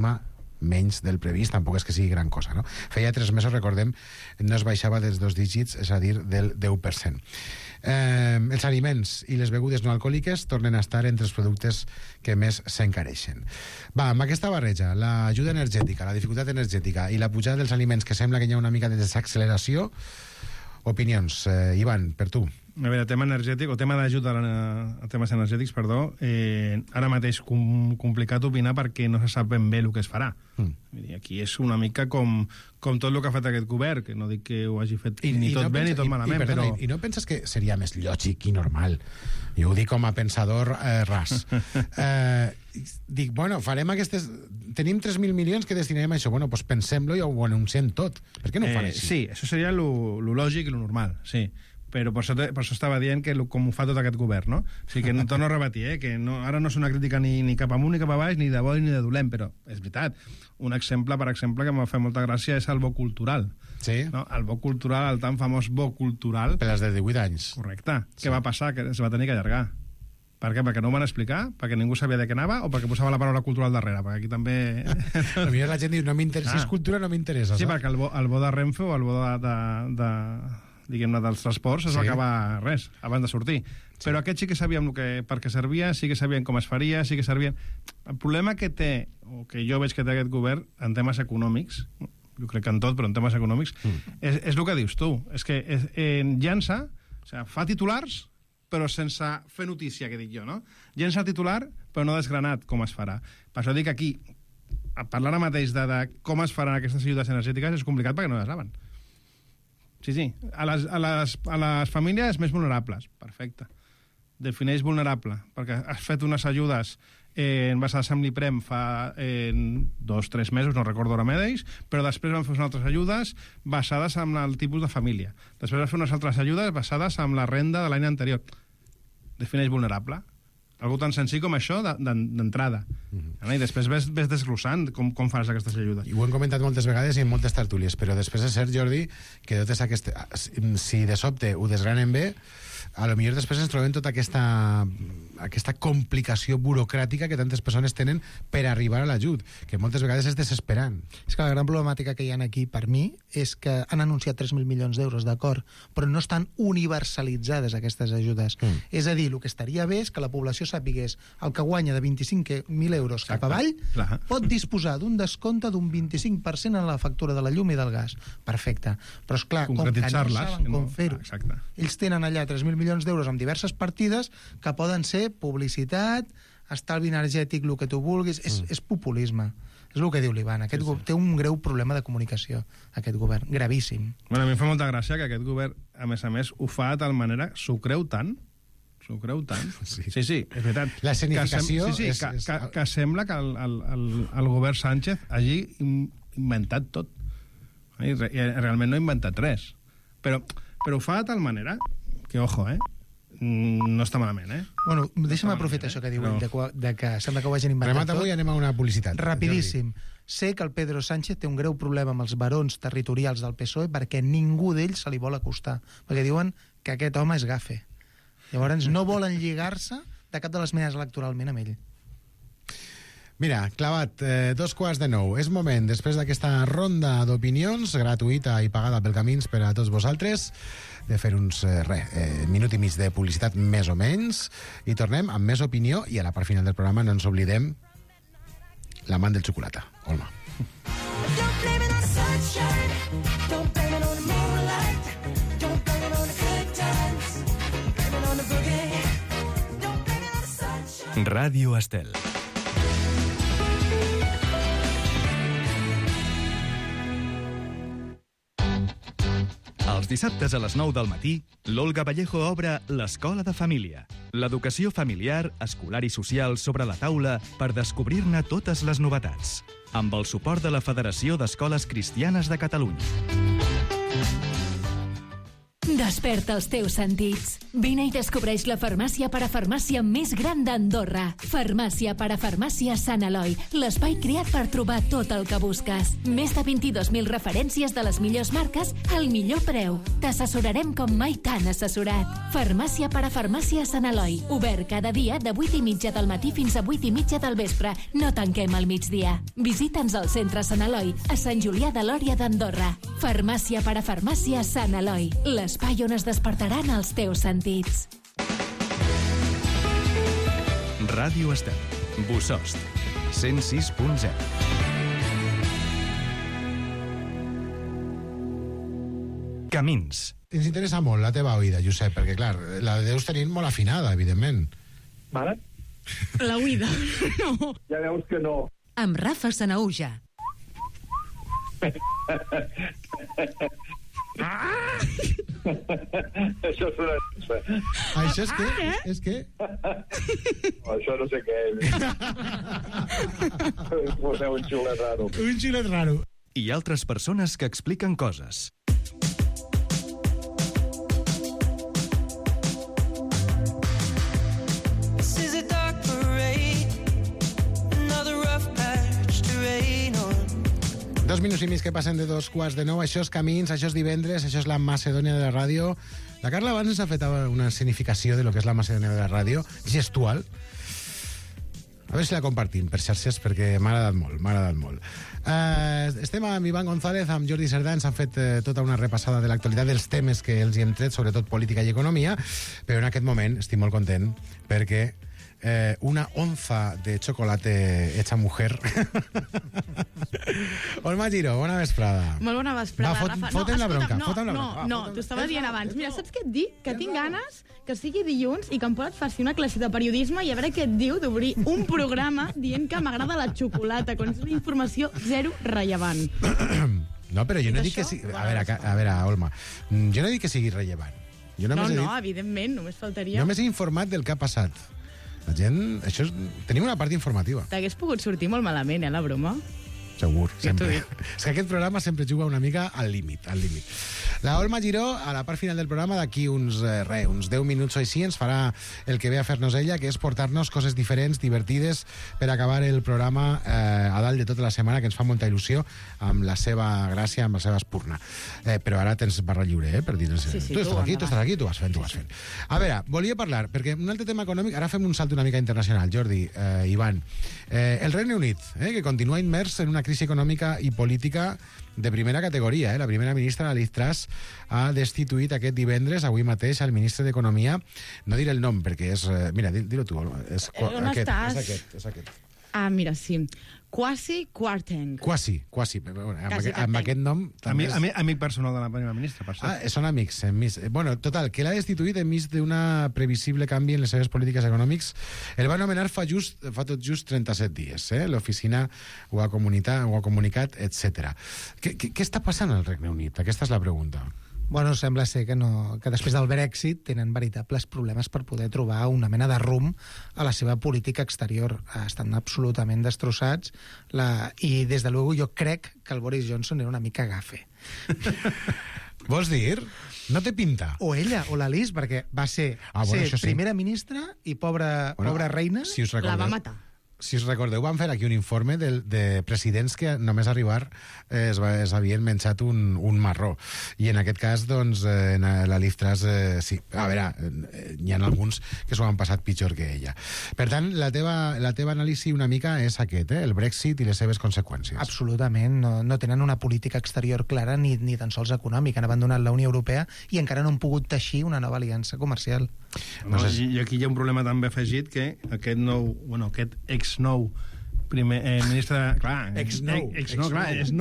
menys del previst, tampoc és que sigui gran cosa, no? Feia 3 mesos, recordem, no es baixava dels 2 dígits, és a dir, del 10%. Els aliments i les begudes no alcohòliques tornen a estar entre els productes que més s'encareixen. Va, amb aquesta barreja, l'ajuda energètica, la dificultat energètica i la pujada dels aliments, que sembla que hi ha una mica de desacceleració, opinions. Ivan, per tu. A veure, tema energètic, o tema d'ajuda a temes energètics, perdó, ara mateix complicat opinar perquè no se sap ben bé el que es farà. Aquí és una mica com tot el que ha fet aquest govern, que no dic que ho hagi fet ni tot bé ni tot malament, però... I no penses que seria més lògic i normal? Jo ho dic com a pensador ras. Dic, bueno, farem aquestes... Tenim 3.000 milions que destinarem a això. Bueno, doncs pensem-lo i ho anunciem tot. Per què no ho fan així? Sí, això seria lo lògic i lo normal, sí. Però per això estava dient que com ho fa tot aquest govern, no? O sigui, que no torno a repetir, que ara no és una crítica ni cap amunt ni cap a baix, ni de bo ni de dolent, però és veritat. Un exemple, per exemple, que m'ha fet molta gràcia és el bo cultural. Sí. No? El bo cultural, el tan famós bo cultural... Per les de 18 anys. Correcte. Sí. Què va passar? Que es va tenir que allargar. Per què? Perquè no ho van explicar? Perquè ningú sabia de què anava? O perquè posava la paraula cultural darrere? Perquè aquí també... Potser la gent diu, si és cultura no m'interessa. Sí, perquè el bo de Renfe o el bo diguem-ne, dels transports es va acabar res, abans de sortir. Sí. Però aquest sí que sabíem per què servia, sí que sabien com es faria, sí que servien... El problema que té, o que jo veig que té aquest govern en temes econòmics, jo crec que en tot, però en temes econòmics, és el que dius tu. És que llença, o sigui, fa titulars, però sense fer notícia, que dic jo, no? Llença titular, però no desgranat com es farà. Per això dic que aquí, a parlar ara mateix de com es faran aquestes ajudes energètiques és complicat perquè no les saben. Sí. A les famílies més vulnerables. Perfecte. Defineix vulnerable, perquè has fet unes ajudes basades en l'IPREM fa 2-3 mesos, no recordo ara mateix, però després vam fer unes altres ajudes basades en el tipus de família. Després vam fer unes altres ajudes basades en la renda de l'any anterior. Defineix vulnerable. Algo tan senzill com això d'entrada. I després ves desglossant com fas aquestes ajudes. I ho hem comentat moltes vegades i en moltes tertúlies, però després és cert, Jordi, que totes aquestes... Si de sobte ho desgranen bé, a lo millor després ens trobem tota aquesta complicació burocràtica que tantes persones tenen per arribar a l'ajut, que moltes vegades és desesperant. És que la gran problemàtica que hi ha aquí, per mi, és que han anunciat 3.000 milions d'euros, d'acord, però no estan universalitzades aquestes ajudes. És a dir, el que estaria bé és que la població sàpigués el que guanya de 25.000 euros cap avall, pot disposar d'un descompte d'un 25% en la factura de la llum i del gas. Perfecte. Però, esclar, com que no saben com fer-ho, ells tenen allà 3.000 milions d'euros amb diverses partides que poden ser publicitat, estalvi energètic, el que tu vulguis. És populisme. És el que diu l'Ivan. Té un greu problema de comunicació, aquest govern. Gravíssim. Bueno, a mi em fa molta gràcia que aquest govern, a més, ho fa de tal manera, s'ho creu tant. Sí, és veritat. La escenificació... Que sembla que el govern Sánchez hagi inventat tot. I realment no ha inventat res. Però ho fa de tal manera que, ojo, no està malament, Bueno, deixa'm aprofitar això que diuen, de que sembla que ho hagin inventat tot. Avui anem a una publicitat. Rapidíssim. Sé que el Pedro Sánchez té un greu problema amb els barons territorials del PSOE perquè ningú d'ells se li vol acostar. Perquè diuen que aquest home és gafe. Llavors no volen lligar-se de cap de les maneres electoralment amb ell. Mira, clavat, 8:45. És moment, després d'aquesta ronda d'opinions, gratuïta i pagada pel Camins per a tots vosaltres, de fer uns minut i mig de publicitat més o menys, i tornem amb més opinió, i a la part final del programa no ens oblidem l'amant del xocolata. Olma. Ràdio Estel. Els dissabtes a les 9 del matí, l'Olga Vallejo obre l'Escola de Família. L'educació familiar, escolar i social sobre la taula per descobrir-ne totes les novetats. Amb el suport de la Federació d'Escoles Cristianes de Catalunya. Desperta els teus sentits. Vine i descobreix la farmàcia parafarmàcia més gran d'Andorra. Farmàcia parafarmàcia Sant Eloi, l'espai creat per trobar tot el que busques. Més de 22.000 referències de les millors marques al millor preu. T'assessorarem com mai t'han assessorat. Farmàcia parafarmàcia Sant Eloi, obert cada dia de 8:30 del matí fins a 8:30 del vespre. No tanquem al migdia. Visita'ns al centre Sant Eloi, a Sant Julià de Lòria d'Andorra. Farmàcia parafarmàcia Sant Eloi, l'espai on es despertaran els teus sentits. Ràdio Estel, Bossòst, 106.0. Camins. Ens interessa molt la teva oïda, Josep, perquè, clar, la deus tenir molt afinada, evidentment. Vale? La oïda, no. Ja veus que no. Amb Rafa Sanahuja. Això és una... Això és què? És què? Això no sé què és. Poseu un xiulet raro. Un xiulet raro. I altres persones que expliquen coses. This is a dark parade, another rough patch to rain on. 2 minuts i mig que passen de 8:45. Això és Camins, això és divendres, això és la Macedònia de la ràdio. La Carla abans ens ha fet una escenificació de lo que és la Macedònia de la ràdio, gestual. A veure si la compartim per xarxes, perquè m'ha agradat molt. Estem amb Ivan González, amb Jordi Cerdà, ens han fet tota una repassada de l'actualitat dels temes que els hi hem tret, sobretot política i economia, però en aquest moment estic molt content perquè una onza de chocolate hecha mujer. Olma Giró, bona vesprada. Molt bona vesprada, Rafa. Fotem la bronca. No, t'ho estava dient abans. Mira, saps què et dic? Que tinc ganes que sigui dilluns i que em Pol et faci una classe de periodisme i a veure què et diu d'obrir un programa dient que m'agrada la xocolata, quan és una informació zero rellevant. No, però jo no dic que sigui... A veure, Olma, jo no dic que sigui rellevant. No, evidentment, només faltaria. Només he informat del que ha passat. La gent... Tenim una part informativa. T'hagués pogut sortir molt malament, la broma? Segur, sempre. És que aquest programa sempre juga una mica al límit. La Olma Giró, a la part final del programa, d'aquí uns 10 minuts o així, ens farà el que ve a fer-nos ella, que és portar-nos coses diferents, divertides, per acabar el programa a dalt de tota la setmana, que ens fa molta il·lusió, amb la seva gràcia, amb la seva espurna. Però ara tens barra lliure, per dir-nos... Sí, tu estàs aquí, tu vas fent. A veure, volia parlar, perquè un altre tema econòmic, ara fem un salt una mica internacional, Jordi, Ivan. El Regne Unit, que continua immers en una crisi econòmica i política de primera categoria. La primera ministra, Liz Truss, ha destituït aquest divendres, avui mateix, el ministre d'Economia. No diré el nom, perquè és... Mira, dilo tu. On estàs? És aquest. Mira, sí. Quasi Kwarteng. Quasi. Amb aquest nom... Amic personal de la primera ministra, per cert. Són amics. Bueno, total, que l'ha destituït enmig d'una previsible canvi en les seves polítiques econòmics. El va nomenar fa tot just 37 dies. L'oficina ho ha comunicat, etc. Què està passant al Regne Unit? Aquesta és la pregunta. Bueno, sembla ser que després del Brexit tenen veritables problemes per poder trobar una mena de rumb a la seva política exterior. Estan absolutament destrossats i, des de luego, jo crec que el Boris Johnson era una mica gafe. Vols dir? No té pinta. O ella, o la Liz, perquè va ser primera ministra i pobra reina la va matar. Si us recordeu, vam fer aquí un informe de presidents que només a arribar es havien menjat un marró. I en aquest cas, doncs, la Liz Truss, sí. A veure, n'hi ha alguns que s'ho han passat pitjor que ella. Per tant, la teva anàlisi una mica és aquest, el Brexit i les seves conseqüències. Absolutament. No tenen una política exterior clara ni tan sols econòmica. Han abandonat la Unió Europea i encara no han pogut teixir una nova aliança comercial. I aquí hi ha un problema també afegit, que aquest ex-nou primer ministre... Clar, ex-nou,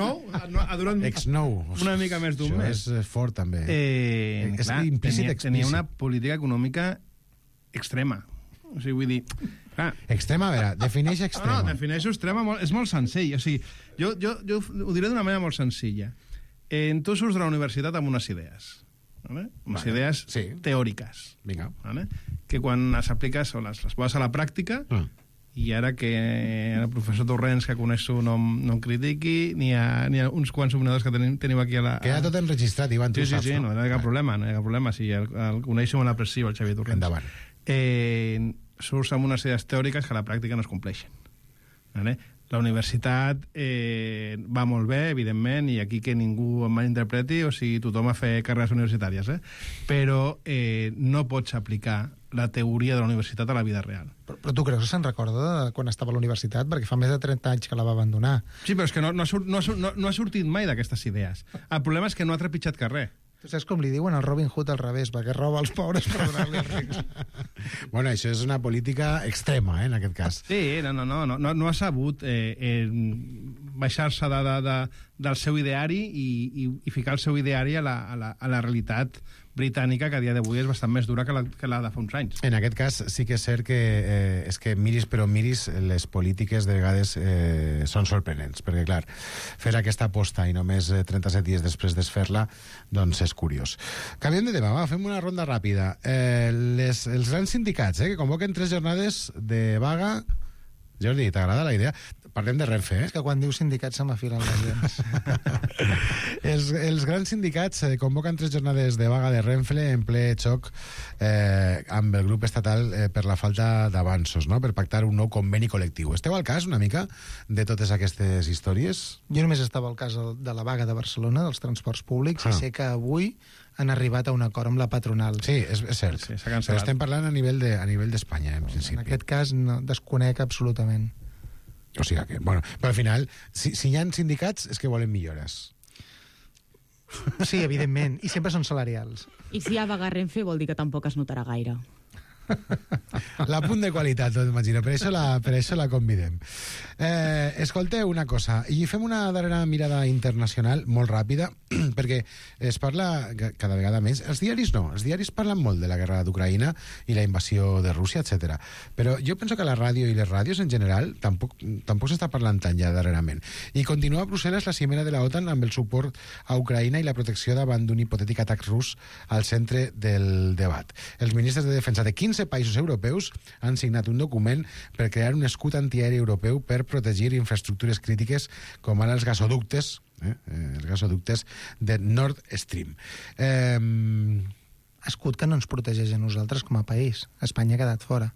ha durat una mica més d'un mes. Això és fort, també. És implícit, explícit. Tenia una política econòmica extrema. O sigui, vull dir... Clar. Extrema, a veure, defineix extrema. No, defineixo extrema, és molt senzill. O sigui, jo ho diré d'una manera molt senzilla. Tu surts de la universitat amb unes idees. Unes idees teòriques. Vinga. Que quan les apliques o les poses a la pràctica, i ara que el professor Torrents, que coneixo, no em critiqui, ni ha uns quants opinadors que teniu aquí a la... Queda tot enregistrat, Ivan, tu saps, no? No hi ha cap problema. Si el coneixo molt apreciu, el Xavier Torrents. Endavant. Surts amb unes idees teòriques que a la pràctica no es compleixen. La universitat va molt bé, evidentment, i aquí que ningú em malinterpreti, o sigui, tothom a fer carreres universitàries, però no pots aplicar la teoria de la universitat a la vida real. Però tu creus que se'n recorda de quan estava a la universitat? Perquè fa més de 30 anys que la va abandonar. Sí, però és que no ha sortit mai d'aquestes idees. El problema és que no ha trepitjat carrer. Tu saps com li diuen al Robin Hood al revés, perquè roba els pobres per donar-li als rics. Bueno, això és una política extrema, en aquest cas. Sí, no ha sabut baixar-se del seu ideari i ficar el seu ideari a la realitat britànica, que a dia d'avui és bastant més dura que la de fa uns anys. En aquest cas sí que és cert que és que miris però miris, les polítiques de vegades són sorprenents, perquè clar, fer aquesta aposta i només 37 dies després desfer-la, doncs és curiós. Canviem de tema, fem una ronda ràpida. Els grans sindicats, que convoquen 3 jornades de vaga. Jordi, t'agrada la idea? Parlem de Renfe, És que quan dius sindicats se m'afilen les dents. Els grans sindicats convoquen 3 jornades de vaga de Renfe en ple xoc amb el grup estatal per la falta d'avanços, no? Per pactar un nou conveni col·lectiu. Esteu al cas, una mica, de totes aquestes històries? Jo només estava al cas de la vaga de Barcelona, dels transports públics, i sé que avui han arribat a un acord amb la patronal. Sí, és cert. Sí, però estem parlant a nivell d'Espanya, en principi. En aquest cas no desconec absolutament. O sigui que, bueno, però al final, si hi ha sindicats és que volen millores. Sí, evidentment, i sempre són salarials. I si hi ha vaga Renfe vol dir que tampoc es notarà gaire. La punt de qualitat, m'imagino, per això la convidem. Escolteu una cosa, i fem una darrera mirada internacional molt ràpida, perquè es parla cada vegada més, els diaris parlen molt de la guerra d'Ucraïna i la invasió de Rússia, etc. Però jo penso que la ràdio i les ràdios en general tampoc s'està parlant tant ja darrerament. I continua a Brussel·les la cimera de la OTAN amb el suport a Ucraïna i la protecció davant d'un hipotètic atac rus al centre del debat. Els ministres de defensa de 15 països europeus han signat un document per crear un escut antiaeri europeu per protegir infraestructures crítiques com ara els gasoductes de Nord Stream. Escut que no ens protegeix a nosaltres com a país. Espanya ha quedat fora.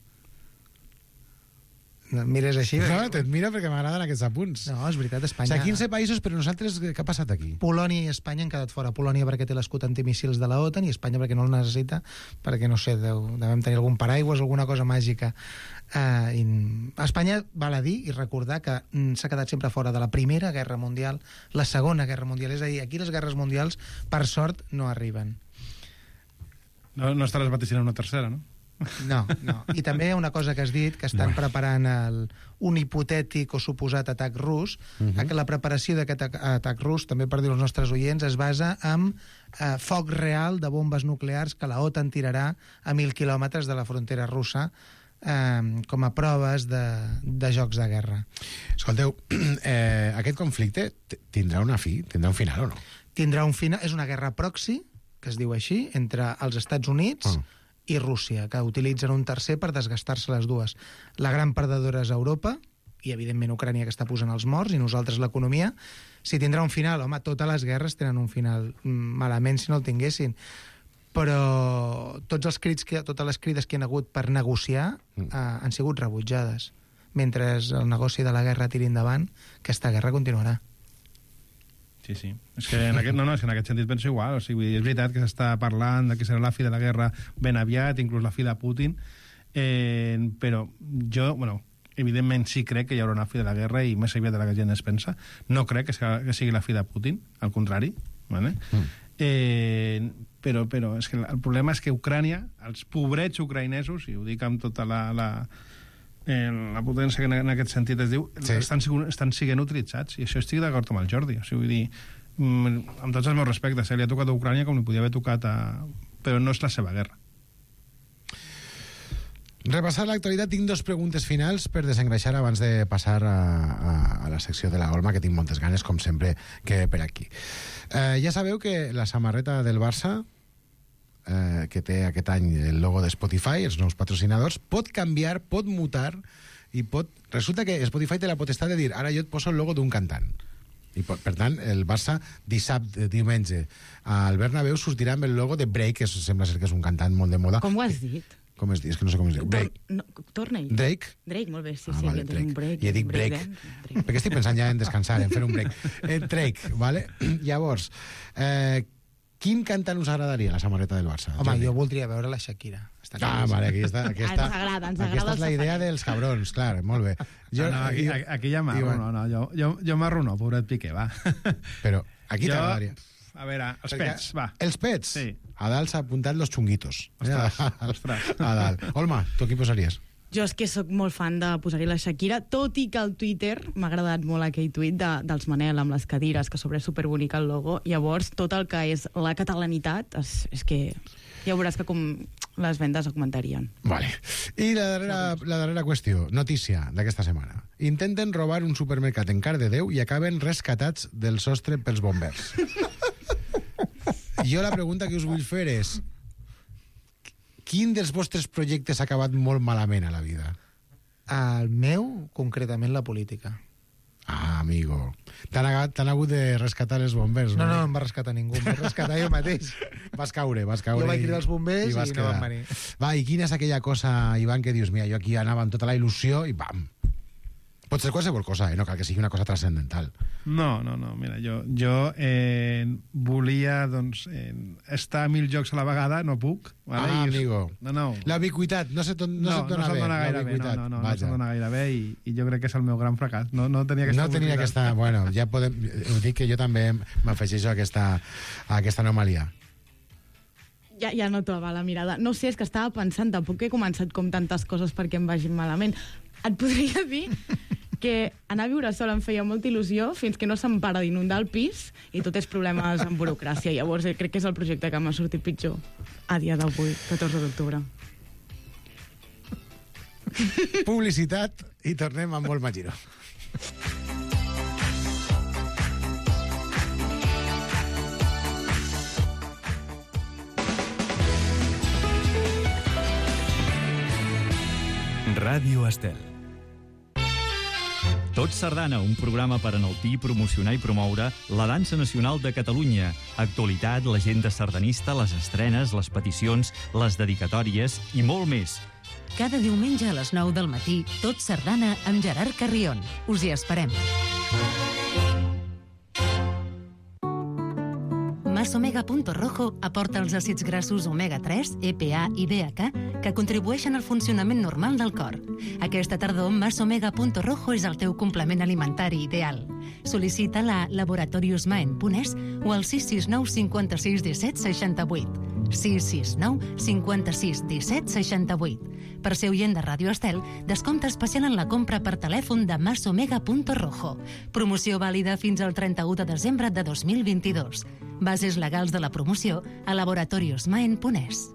Mires així? No, et miro perquè m'agraden aquests apunts. No, és veritat, Espanya... O sigui, 15 països, però nosaltres, què ha passat aquí? Polònia i Espanya han quedat fora. Polònia perquè té l'escut antimissils de la OTAN i Espanya perquè no el necessita, perquè, no sé, devem tenir algun paraigües, alguna cosa màgica. Espanya, val a dir i recordar que s'ha quedat sempre fora de la Primera Guerra Mundial, la Segona Guerra Mundial. És a dir, aquí les guerres mundials, per sort, no arriben. No estaràs vaticinant una tercera, no? No. I també una cosa que has dit, que estan preparant un hipotètic o suposat atac rus, que la preparació d'aquest atac rus, també per dir als nostres oients, es basa en foc real de bombes nuclears que la OTAN tirarà a 1.000 quilòmetres de la frontera russa com a proves de jocs de guerra. Escolteu, aquest conflicte tindrà una fi? Tindrà un final o no? Tindrà un final. És una guerra proxy, que es diu així, entre els Estats Units i Rússia, que utilitzen un tercer per desgastar-se les dues. La gran perdedora és Europa, i evidentment Ucrània, que està posant els morts, i nosaltres l'economia. Si tindrà un final, home, totes les guerres tenen un final, malament si no el tinguessin. Però totes les crides que hi ha hagut per negociar han sigut rebutjades. Mentre el negoci de la guerra tiri endavant, aquesta guerra continuarà. Sí. És que en aquest sentit penso igual. O sigui, és veritat que s'està parlant de que serà la fi de la guerra ben aviat, inclús la fi de Putin, però jo, evidentment sí crec que hi haurà una fi de la guerra i més aviat de la que la gent es pensa. No crec que sigui la fi de Putin, al contrari, ¿vale? Però és que el problema és que Ucrània, els pobrets ucraïnesos, i ho dic amb tota la potència que en aquest sentit es diu, estan sent utilitzats, i això estic d'acord amb el Jordi. O sigui, vull dir, amb tots els meus respectes, li ha tocat a Ucrània com li podia haver tocat però no és la seva guerra. Repassar l'actualitat, tinc 2 preguntes finals per desengreixar abans de passar a la secció de la Olma, que tinc moltes ganes, com sempre, que per aquí. Ja sabeu que la samarreta del Barça, que té aquest any el logo de Spotify, els nous patrocinadors, pot canviar, pot mutar, i resulta que Spotify té la potestat de dir ara jo et poso el logo d'un cantant. I per tant, el Barça diumenge al Bernabéu sortirà amb el logo de Break, que sembla ser que és un cantant molt de moda. Com ho has dit? Com es diu? És que no sé com es diu. Torna-hi. Drake? Drake, molt bé, sí. Vale, un break. I he dit break. Perquè estic pensant ja en descansar, en fer un break. Drake, vale? Llavors, quin cantant us agradaria la samarreta del Barça? Home, jo voldria veure la Shakira. Vale, aquesta ens agrada és la idea dels cabrons, clar, molt bé. Aquí ja m'arruno, jo m'arruno, pobret Piqué, va. Però aquí t'agradaria. A veure, els pets, va. Els pets? Sí. A dalt s'ha apuntat los xunguitos. Ostres. A dalt. Olma, tu qui posaries? Jo és que sóc molt fan de posar-hi la Shakira, tot i que al Twitter m'ha agradat molt aquell tuit dels Manel amb les cadires, que sobre és superbonic el logo. Llavors, tot el que és la catalanitat, és que ja veuràs que com les vendes augmentarien. Vale. I la darrera qüestió, notícia d'aquesta setmana. Intenten robar un supermercat en Cardedeu i acaben rescatats del sostre pels bombers. Jo la pregunta que us vull fer és: quin dels vostres projectes ha acabat molt malament a la vida? El meu, concretament, la política. Ah, amigo. T'han hagut de rescatar els bombers, no? No em va rescatar ningú, em vaig rescatar jo mateix. Vas caure. Jo vaig cridar els bombers i no van venir. Va, i quina és aquella cosa, Ivan, que dius, mira, jo aquí anava amb tota la il·lusió i bam. Pot ser qualsevol cosa, no cal que sigui una cosa transcendental. No, mira, jo volia, doncs, estar a 1000 jocs a la vegada, no puc. Vale? Amigo. No. La ubiquitat, no se't dona bé. No se't dona gaire bé i jo crec que és el meu gran fracàs. No tenia aquesta bueno, ja podem... Ho dic que jo també m'afegeixo a aquesta anomalia. Ja noto la mirada. No sé, és que estava pensant, tampoc he començat com tantes coses perquè em vagin malament. Et podria dir que anar a viure sol em feia molta il·lusió fins que no se'm para d'inundar el pis i tot és problemes amb burocràcia. Llavors crec que és el projecte que m'ha sortit pitjor a dia d'avui, 14 d'octubre. Publicitat i tornem amb Olma Giro. Ràdio Estel. Tot Sardana, un programa per enaltir, promocionar i promoure la dansa nacional de Catalunya. Actualitat, l'agenda sardanista, les estrenes, les peticions, les dedicatòries i molt més. Cada diumenge a les 9 del matí, Tot Sardana amb Gerard Carrion. Us hi esperem. Masomega.rojo aporta els àcids grassos omega-3, EPA i DHA que contribueixen al funcionament normal del cor. Aquesta tardor, Masomega.rojo és el teu complement alimentari ideal. Sol·licita-la a laboratoriosmaen.es o al 669 56 17 68. 669 56 17 68. Per ser oient de Ràdio Estel, descompte especial en la compra per telèfon de masomega.rojo. Promoció vàlida fins al 31 de desembre de 2022. Bases legals de la promoció a laboratoriosmaen.es.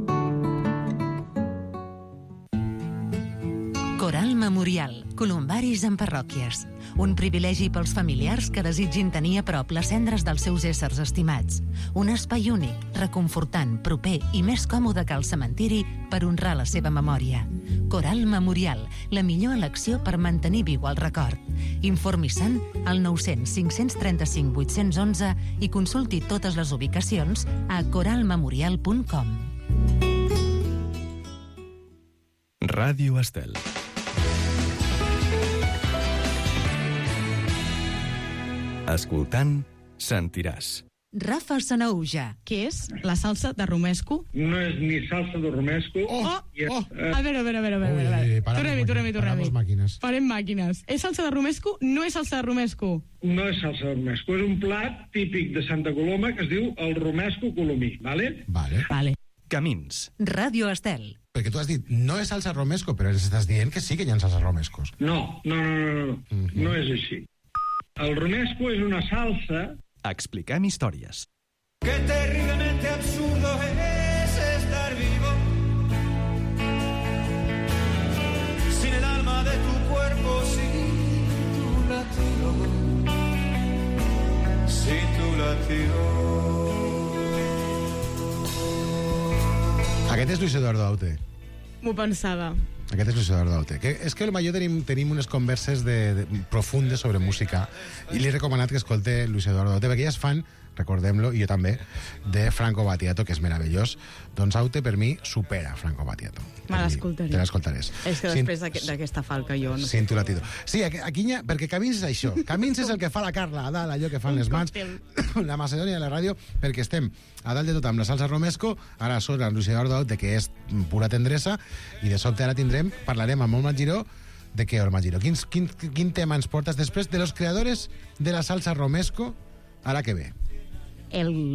Coral Memorial, columbaris en parròquies. Un privilegi pels familiars que desitgin tenir a prop les cendres dels seus éssers estimats. Un espai únic, reconfortant, proper i més còmode que el cementiri per honrar la seva memòria. Coral Memorial, la millor elecció per mantenir viu el record. Informi-se'n al 900 535 811 i consulti totes les ubicacions a coralmemorial.com. Ràdio Estel. Escoltant, sentiràs. Rafa Sanauja. Què és la salsa de romesco? No és ni salsa de romesco... A veure. Tornem-hi. Màquines. Farem màquines. És salsa de romesco? No és salsa de romesco. No és salsa de romesco. És un plat típic de Santa Coloma que es diu el romesco colomí, ¿vale? Vale. Camins. Ràdio Estel. Perquè tu has dit, no és salsa romesco, però ens estàs dient que sí que hi ha salsa romescos. No. No és així. El romesco es una salsa... Expliquem històries. Qué terriblemente absurdo es estar vivo sin el alma de tu cuerpo, sin tu latido, sin tu latido. Aquest és Luis Eduardo Aute. M'ho pensava. Aquest és Luis Eduardo Aute. És que potser tenim unes converses profundes sobre música i li he recomanat que escolte Luis Eduardo Aute, perquè ella és fan, recordem-lo, i jo també, de Franco Battiato, que és meravellós. Doncs Aute, per mi, supera Franco Battiato. Me l'escoltaré. Te l'escoltaràs. És que després d'aquesta falca jo... No Sinto latido. Sí, aquí hi ha... Perquè Camins és això. Camins és el que fa la Carla a dalt, allò que fan les mans, la Macedònia de la ràdio, perquè estem a dalt de tot amb la salsa romesco, ara sona Luis Eduardo Aute, que és pura tendresa, i de sobte ara parlarem amb Olma Giró de què, Olma Giró? Quin tema ens portes després de los creadores de la salsa romesco, ara que ve? El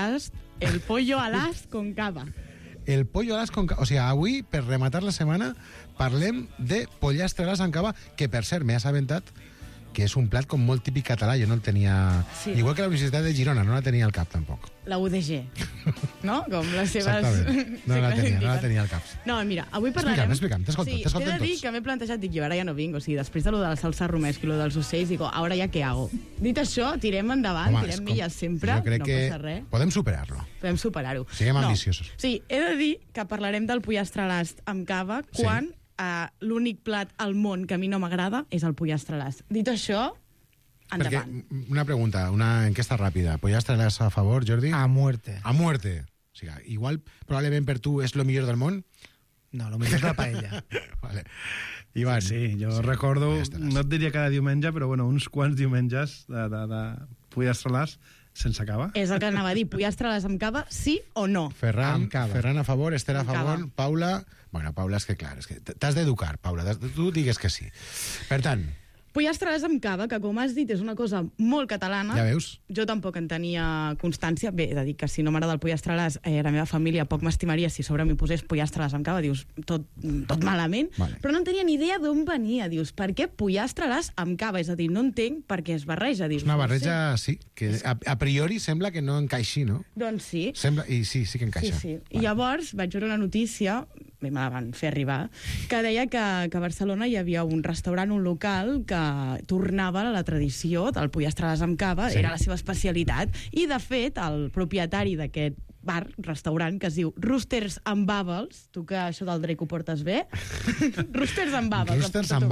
pollo a l'as con cava. El pollo a l'as con cava. O sigui, avui, per rematar la setmana, parlem de pollastre a l'as amb cava, que per cert m'he assabentat que és un plat com molt típic català, jo no el tenia... Sí. Igual que la Universitat de Girona, no la tenia al cap, tampoc. La UDG, no? Com les seves... Exactament. No la tenia al cap. No, mira, avui parlarem... Explica'm, t'escolto tots. T'he de dir que m'he plantejat, dic, jo ara ja no vinc, o sigui, després de lo de la salsa romesco i lo dels ocells, dic, ara ja què hago? Dit això, tirem endavant, tirem milles sempre, no passa res. Podem superar-lo. Podem superar-ho. Siguem ambiciosos. Sí, he de dir que parlarem del pollastre a l'ast amb cava quan l'únic plat al món que a mi no m'agrada és el pollastre a l'ast. Dit això... Endavant. Perquè, una pregunta, una enquesta ràpida. ¿Pollastre a favor, Jordi? A muerte. A muerte. O sigui, igual, probablement per tu és lo millor del món? No, lo millor és la paella. Vale. Ivan. Sí, jo recordo, no et diria cada diumenge, però bueno, uns quants diumenges de pollastre a l'as sense cava. És el que anava a dir, pollastre a l'as amb cava, sí o no? Ferran a favor, Esther a favor, Paula... Bueno, Paula, és que clar, t'has d'educar, Paula, tu digues que sí. Per tant... Pollastre a l'as amb cava, que com has dit és una cosa molt catalana. Ja veus? Jo tampoc en tenia constància. Bé, he de dir que si no m'agrada el pollastre a l'as, la meva família poc m'estimaria si sobre mi posés pollastre a l'as amb cava. Dius, tot malament. Vale. Però no en tenia ni idea d'on venia. Dius, per què pollastre a l'as amb cava? És a dir, no entenc per què es barreja. Dius, és una barreja, sí, que a priori sembla que no encaixi, no? Doncs sí. I sí que encaixa. Sí. I llavors vaig veure una notícia, me la van fer arribar, que deia que a Barcelona hi havia un restaurant, un local, que tornava a la tradició del pollastre a l'as amb cava, era la seva especialitat, i de fet el propietari d'aquest bar, restaurant, que es diu Roosters and Bubbles, tu que això del Drake ho portes bé? Roosters and Bubbles.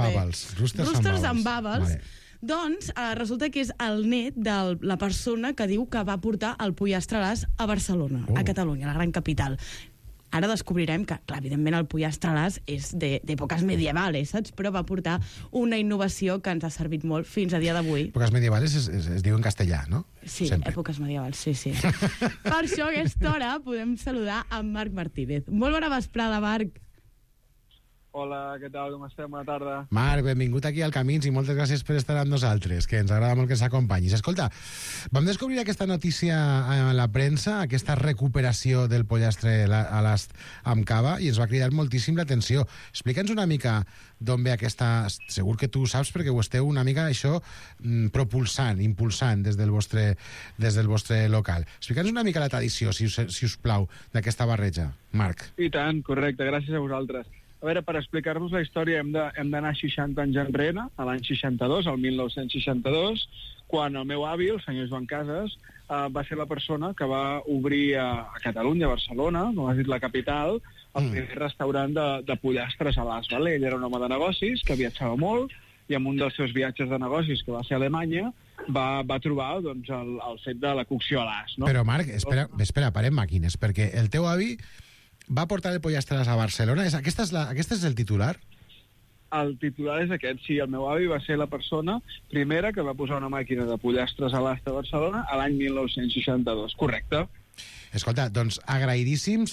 Roosters and Bubbles. Vale. Doncs resulta que és el net de la persona que diu que va portar el pollastre a l'as a Barcelona, a Catalunya, la gran capital. Ara descobrirem que, clar, evidentment el pollastre a l'as és d'èpoques medievales, saps? Però va portar una innovació que ens ha servit molt fins a dia d'avui. Èpoques medievales es diu en castellà, no? Sí, sempre. Èpoques medievals, sí. Per això, a aquesta hora, podem saludar a Marc Martínez. Molt bona vesprada, Marc. Hola, què tal? Com estem? Bona tarda. Marc, benvingut aquí al Camins i moltes gràcies per estar amb nosaltres, que ens agrada molt que ens acompanyis. Escolta, vam descobrir aquesta notícia a la premsa, aquesta recuperació del pollastre a l'ast amb cava, i ens va cridar moltíssim l'atenció. Explica'ns una mica d'on ve aquesta... Segur que tu saps, perquè ho esteu una mica, això, propulsant, impulsant des del vostre local. Explica'ns una mica la tradició, si us plau, d'aquesta barreja, Marc. I tant, correcte, gràcies a vosaltres. A veure, per explicar-vos la història hem d'anar 60 anys enrere, a l'any 62, al 1962, quan el meu avi, el senyor Joan Casas, va ser la persona que va obrir a Catalunya, a Barcelona, com has dit, la capital, el primer restaurant de pollastres a l'ast. Ell era un home de negocis que viatjava molt, i en un dels seus viatges de negocis, que va ser a Alemanya, va trobar doncs, el fet de la cocció a l'ast. No? Però, Marc, espera, parem màquines, perquè el teu avi va portar el pollastre a Barcelona. Aquest és el titular? El titular és aquest, sí. El meu avi va ser la persona primera que va posar una màquina de pollastres a l'ast a Barcelona a l'any 1962, correcte. Escolta, doncs agraïdíssims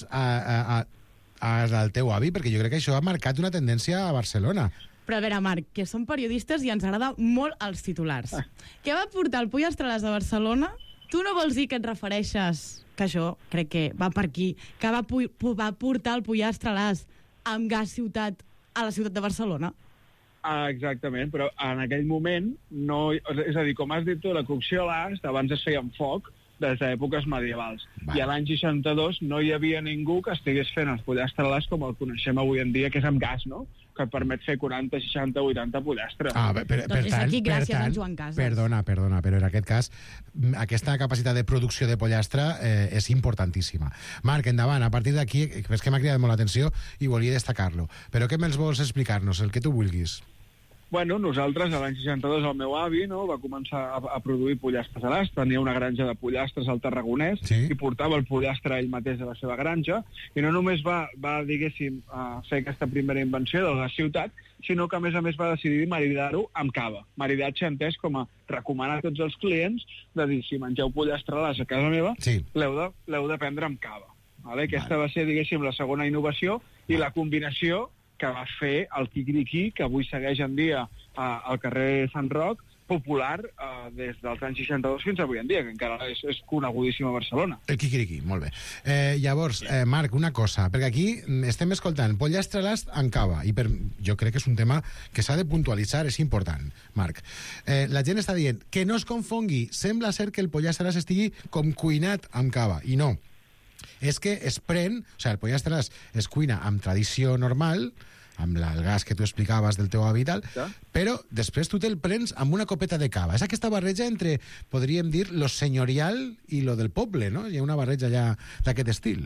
al teu avi, perquè jo crec que això ha marcat una tendència a Barcelona. Però a veure, Marc, que som periodistes i ens agrada molt els titulars. Què va portar el pollastre a l'ast de Barcelona? Tu no vols dir que et refereixes, que això crec que va per aquí, que va portar el pollastre a l'ast amb gas ciutat a la ciutat de Barcelona? Exactament, però en aquell moment, no, és a dir, com has dit tu, la cocció a l'ast abans es feia amb foc des d'èpoques medievals. I a l'any 62 no hi havia ningú que estigués fent el pollastre a l'ast com el coneixem avui en dia, que és amb gas, no?, que et permet fer 40, 60, 80 pollastres. Doncs és aquí gràcies a Joan Casas. Perdona, però en aquest cas aquesta capacitat de producció de pollastre és importantíssima. Marc, endavant, a partir d'aquí, és que m'ha cridat molt l'atenció i volia destacar-lo. Però què més vols explicar-nos, el que tu vulguis? Bueno, nosaltres, a l'any 62, el meu avi va començar a produir pollastres a l'ast, tenia una granja de pollastres al Tarragonès, i portava el pollastre ell mateix a la seva granja, i no només va diguéssim, fer aquesta primera invenció de la ciutat, sinó que, a més, va decidir maridar-ho amb cava. Maridatge entès com a recomanar a tots els clients de dir, si mengeu pollastre a l'ast a casa meva, l'heu de prendre amb cava. Aquesta va ser, diguéssim, la segona innovació i la combinació que va fer el quiquiriquí, que avui segueix en dia al carrer Sant Roc, popular des dels anys 62 fins avui en dia, que encara és conegudíssim a Barcelona. El quiquiriquí, molt bé. Llavors, Marc, una cosa, perquè aquí estem escoltant pollastre a l'ast amb cava, i jo crec que és un tema que s'ha de puntualitzar, és important, Marc. La gent està dient que no es confongui, sembla ser que el pollastre a l'ast estigui com cuinat amb cava, i no. És que es pren, o sigui, el pollastre a l'ast es cuina amb tradició normal, amb el gas que tu explicaves del teu avi i tal, però després tu te'l prens amb una copeta de cava. És aquesta barreja entre, podríem dir, lo senyorial i lo del poble, no? Hi ha una barreja allà d'aquest estil.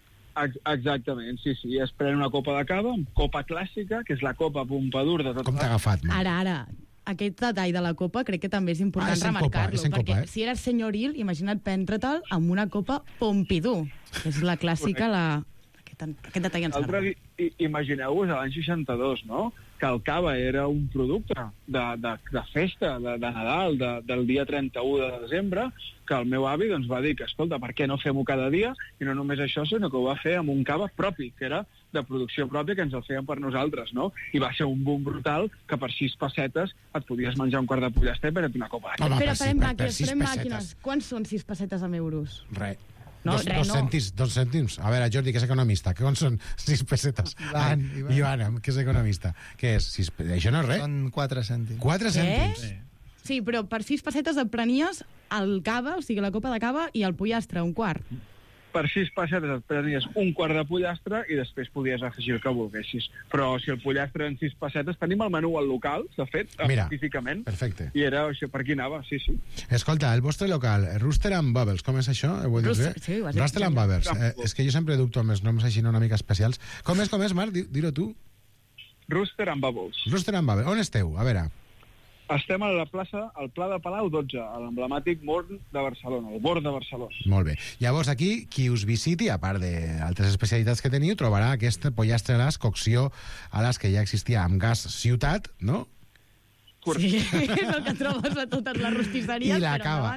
Exactament, sí. Es pren una copa de cava, copa clàssica, que és la copa Pompadour de tot. Com t'ha agafat, Marc? Ara. Aquest detall de la copa crec que també és important remarcar-lo, perquè si eres senyoril, imagina't prendre-te'l amb una copa Pompidou, que és la clàssica, aquest detall ens agrada. Imagineu-vos a l'any 62, no?, que el cava era un producte de festa, de Nadal, del dia 31 de desembre, que el meu avi va dir que, escolta, per què no fem-ho cada dia? I no només això, sinó que ho va fer amb un cava propi, que era de producció pròpia, que ens el feien per nosaltres, no? I va ser un boom brutal que per 6 pessetes et podies menjar un quart de pollastre per una copa de cava. Però farem màquines. Quants són 6 pessetes amb euros? Res. Dos cèntims. A veure, Jordi, que és economista, què són 6 pessetes? Ivan, que és economista. Què és? Això no és res? Són 4 cèntims. 4 cèntims? Sí, però per 6 pessetes et prenies el cava, o sigui, la copa de cava, i el pollastre, un quart. Per 6 pessetes et prenies un quart de pollastre i després podies afegir el que volguessis. Però si el pollastre en 6 pessetes, tenim el menú al local, de fet, específicament. Perfecte. I era això, per aquí anava, sí. Escolta, el vostre local, Rooster and Bubbles, com és això? Sí, Rooster and Bubbles. És que jo sempre dubto amb els noms així una mica especials. Com és, Marc? Dir-ho tu. Rooster and Bubbles. Rooster and Bubbles. On esteu? A veure. Estem a la plaça, al Pla de Palau 12, a l'emblemàtic Born de Barcelona, el Born de Barcelona. Molt bé. Llavors, aquí, qui us visiti, a part d'altres especialitats que teniu, trobarà aquest pollastre a l'ast, cocció a l'ast que ja existia amb gas ciutat, no? Sí, és el que trobes a totes les rostisseries. I el cava.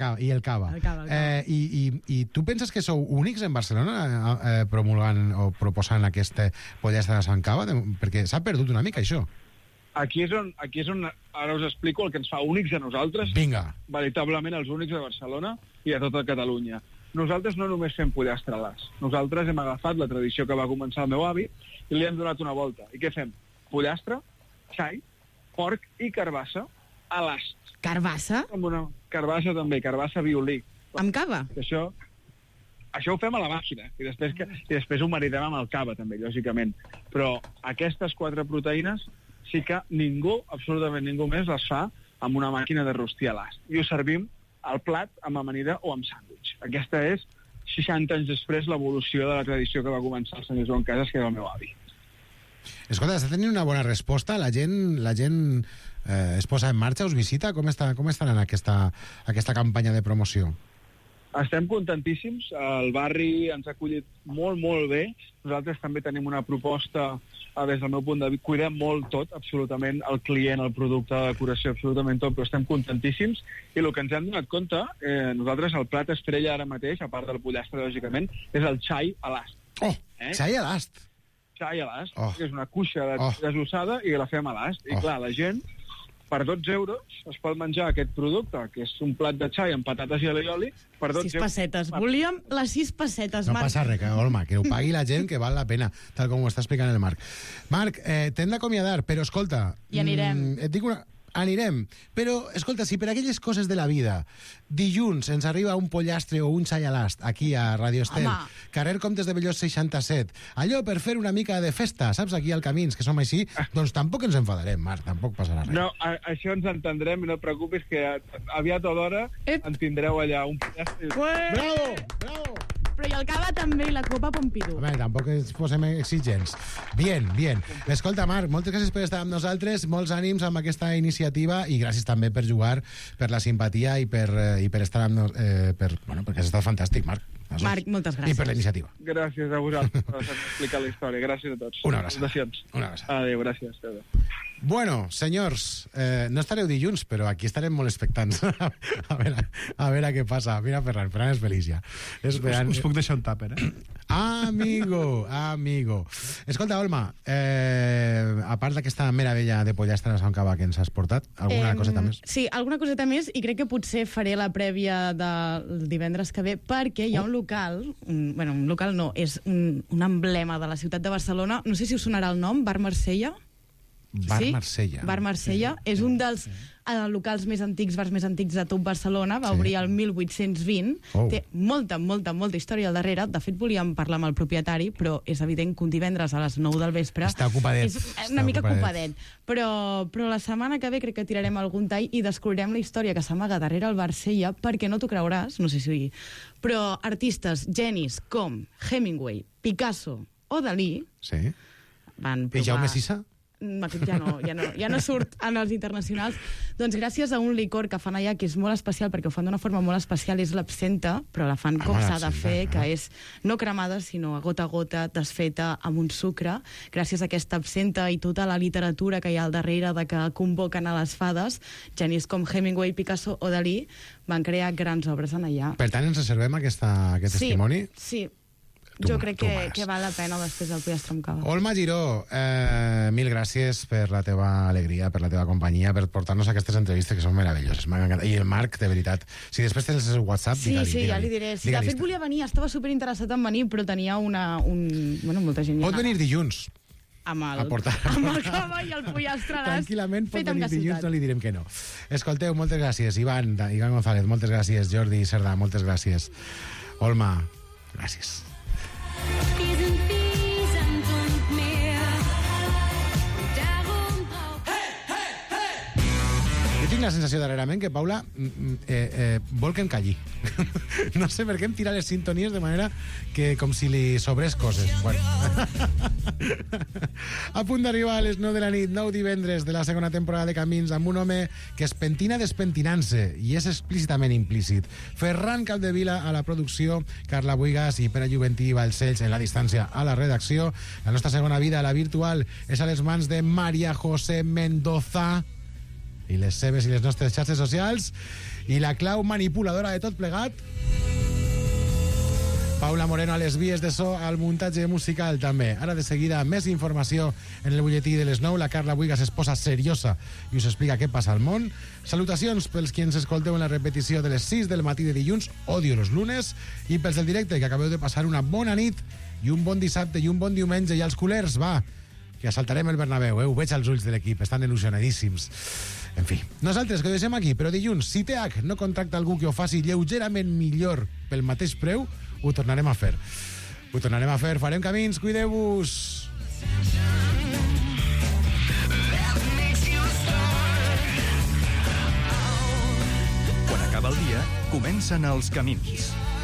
I tu penses que sou únics en Barcelona promulgant o proposant aquesta pollastre de Sant Cava? Perquè s'ha perdut una mica, això. Aquí és on ara us explico el que ens fa únics a nosaltres. Vinga. Veritablement els únics de Barcelona i a tota Catalunya. Nosaltres no només fem pollastre a l'ast. Nosaltres hem agafat la tradició que va començar el meu avi i li hem donat una volta. I què fem? Pollastre, xai, porc i carbassa a l'ast. Carbassa? Amb una carbassa també, carbassa violí. Amb cava? Això ho fem a la màquina i després ho maridem amb el cava també, lògicament. Però aquestes 4 proteïnes sí que ningú, absolutament ningú més, les fa amb una màquina de rostir a l'ast. I ho servim al plat amb amanida o amb sàndwich. Aquesta és, 60 anys després, l'evolució de la tradició que va començar el senyor Joan Casas, que era el meu avi. Escolta, està tenint una bona resposta? La gent es posa en marxa, us visita? Com està anant aquesta campanya de promoció? Estem contentíssims. El barri ens ha acollit molt, molt bé. Nosaltres també tenim una proposta, des del meu punt de vista, cuidem molt tot, absolutament, el client, el producte, la decoració, absolutament tot, però estem contentíssims. I el que ens hem donat compte, nosaltres el plat estrella ara mateix, a part del pollastre, lògicament, és el xai a l'ast. Xai a l'ast? Xai a l'ast, que és una cuixa desossada i la fem a l'ast. I clar, la gent, per 12 euros, es pot menjar aquest producte, que és un plat de xai amb patates i alioli, per 12 6 pessetes. Volíem les 6 pessetes, Marc. No passa res, Olma, que ho pagui la gent, que val la pena, tal com ho està explicant el Marc. Marc, t'hem d'acomiadar, però escolta... I anirem. Et dic una... Anirem, però, escolta, si per aquelles coses de la vida dilluns ens arriba un pollastre o un xai a l'ast aquí a Radio Estel, carrer Comtes de Bellós 67, allò per fer una mica de festa, saps, aquí al Camins, que som així, doncs tampoc ens enfadarem, Marc, tampoc passarà res. No, això ens entendrem i no et preocupis que aviat o d'hora en tindreu allà un pollastre. Bravo, bravo! Però i el cava també, i la copa Pompidou. Home, tampoc ens posem exigents. Bien. Escolta, Marc, moltes gràcies per estar amb nosaltres, molts ànims amb aquesta iniciativa i gràcies també per jugar, per la simpatia i per estar amb perquè has estat fantàstic, Marc. Marc, moltes gràcies. I per la iniciativa. Gràcies a vosaltres per explicar la història. Gràcies a tots. Una abraçada. Adéu, gràcies. Bueno, senyors, no estareu dilluns, però aquí estarem molt expectants. a veure què passa. Mira, Ferran és feliç ja. Us puc deixar un tàper, Amigo. Escolta, Olma, a part d'aquesta meravella de pollastre de Sant Cava que ens has portat, alguna coseta més? Sí, alguna coseta més, i crec que potser faré la prèvia del divendres que ve, perquè hi ha un local, un local no, és un emblema de la ciutat de Barcelona, no sé si us sonarà el nom, Bar Marsella. Bar Marsella és un dels locals més antics, bars més antics de tot Barcelona, va obrir el 1820, té molta història al darrere. De fet, volíem parlar amb el propietari, però és evident que un divendres a les 9 del vespre està ocupadet. És una mica ocupadet. Però la setmana que ve crec que tirarem algun tall i descobrirem la història que s'amaga darrere el Marsella, perquè no t'ho creuràs, no sé si... Però artistes genis com Hemingway, Picasso o Dalí van provar... I Jaume Sisa? Aquest ja no surt en els internacionals. Doncs gràcies a un licor que fan allà, que és molt especial, perquè ho fan d'una forma molt especial, és l'absenta, però la fan com s'ha de fer, que és no cremada, sinó a gota, desfeta amb un sucre. Gràcies a aquesta absenta i tota la literatura que hi ha al darrere de que convoquen a les fades, genis com Hemingway, Picasso o Dalí van crear grans obres en allà. Per tant, ens reservem aquest testimoni? Sí. Jo crec que val la pena després del pollastre amb cava. Olma Giró, mil gràcies per la teva alegria, per la teva companyia, per portar-nos aquestes entrevistes que són meravelloses. I el Marc, de veritat, si després tens el WhatsApp, digue-li. Sí, ja li diré. De fet, volia venir, estava superinteressat en venir, però tenia molta gent. Pot venir dilluns. Amb el cava i el pollastre a l'ast. Tranquil·lament pot venir dilluns, no li direm que no. Escolteu, moltes gràcies. Ivan González, moltes gràcies. Jordi Cerdà, moltes gràcies. Olma, gràcies. Jo tinc la sensació darrerament que Paula vol que em calli. No sé per què em tira les sintonies de manera que com si li sobrés coses. Bueno. A punt d'arribar a les 9 de la nit, 9 divendres de la segona temporada de Camins, amb un home que es pentina despentinant-se i és explícitament implícit. Ferran Capdevila a la producció, Carla Buigas i Pere Juventí Balcells en la distància a la redacció. La nostra segona vida, la virtual, és a les mans de María José Mendoza. i les seves i les nostres xarxes socials. I la clau manipuladora de tot plegat, Paula Moreno a les vies de so, al muntatge musical també. Ara de seguida més informació en el butlletí de les 9. La Carla Buigas es posa seriosa i us explica què passa al món. Salutacions pels qui ens escolteu en la repetició de les 6 del matí de dilluns, odio los lunes, i pels del directe, que acabeu de passar una bona nit i un bon dissabte i un bon diumenge. I als culers, va, que assaltarem el Bernabéu, ho veig als ulls de l'equip, estan il·lusionadíssims. En fi, nosaltres que ho deixem aquí, però dilluns, si TH no contracta algú que ho faci lleugerament millor pel mateix preu, ho tornarem a fer. Ho tornarem a fer, farem camins, cuideu-vos. Quan acaba el dia, comencen els camins.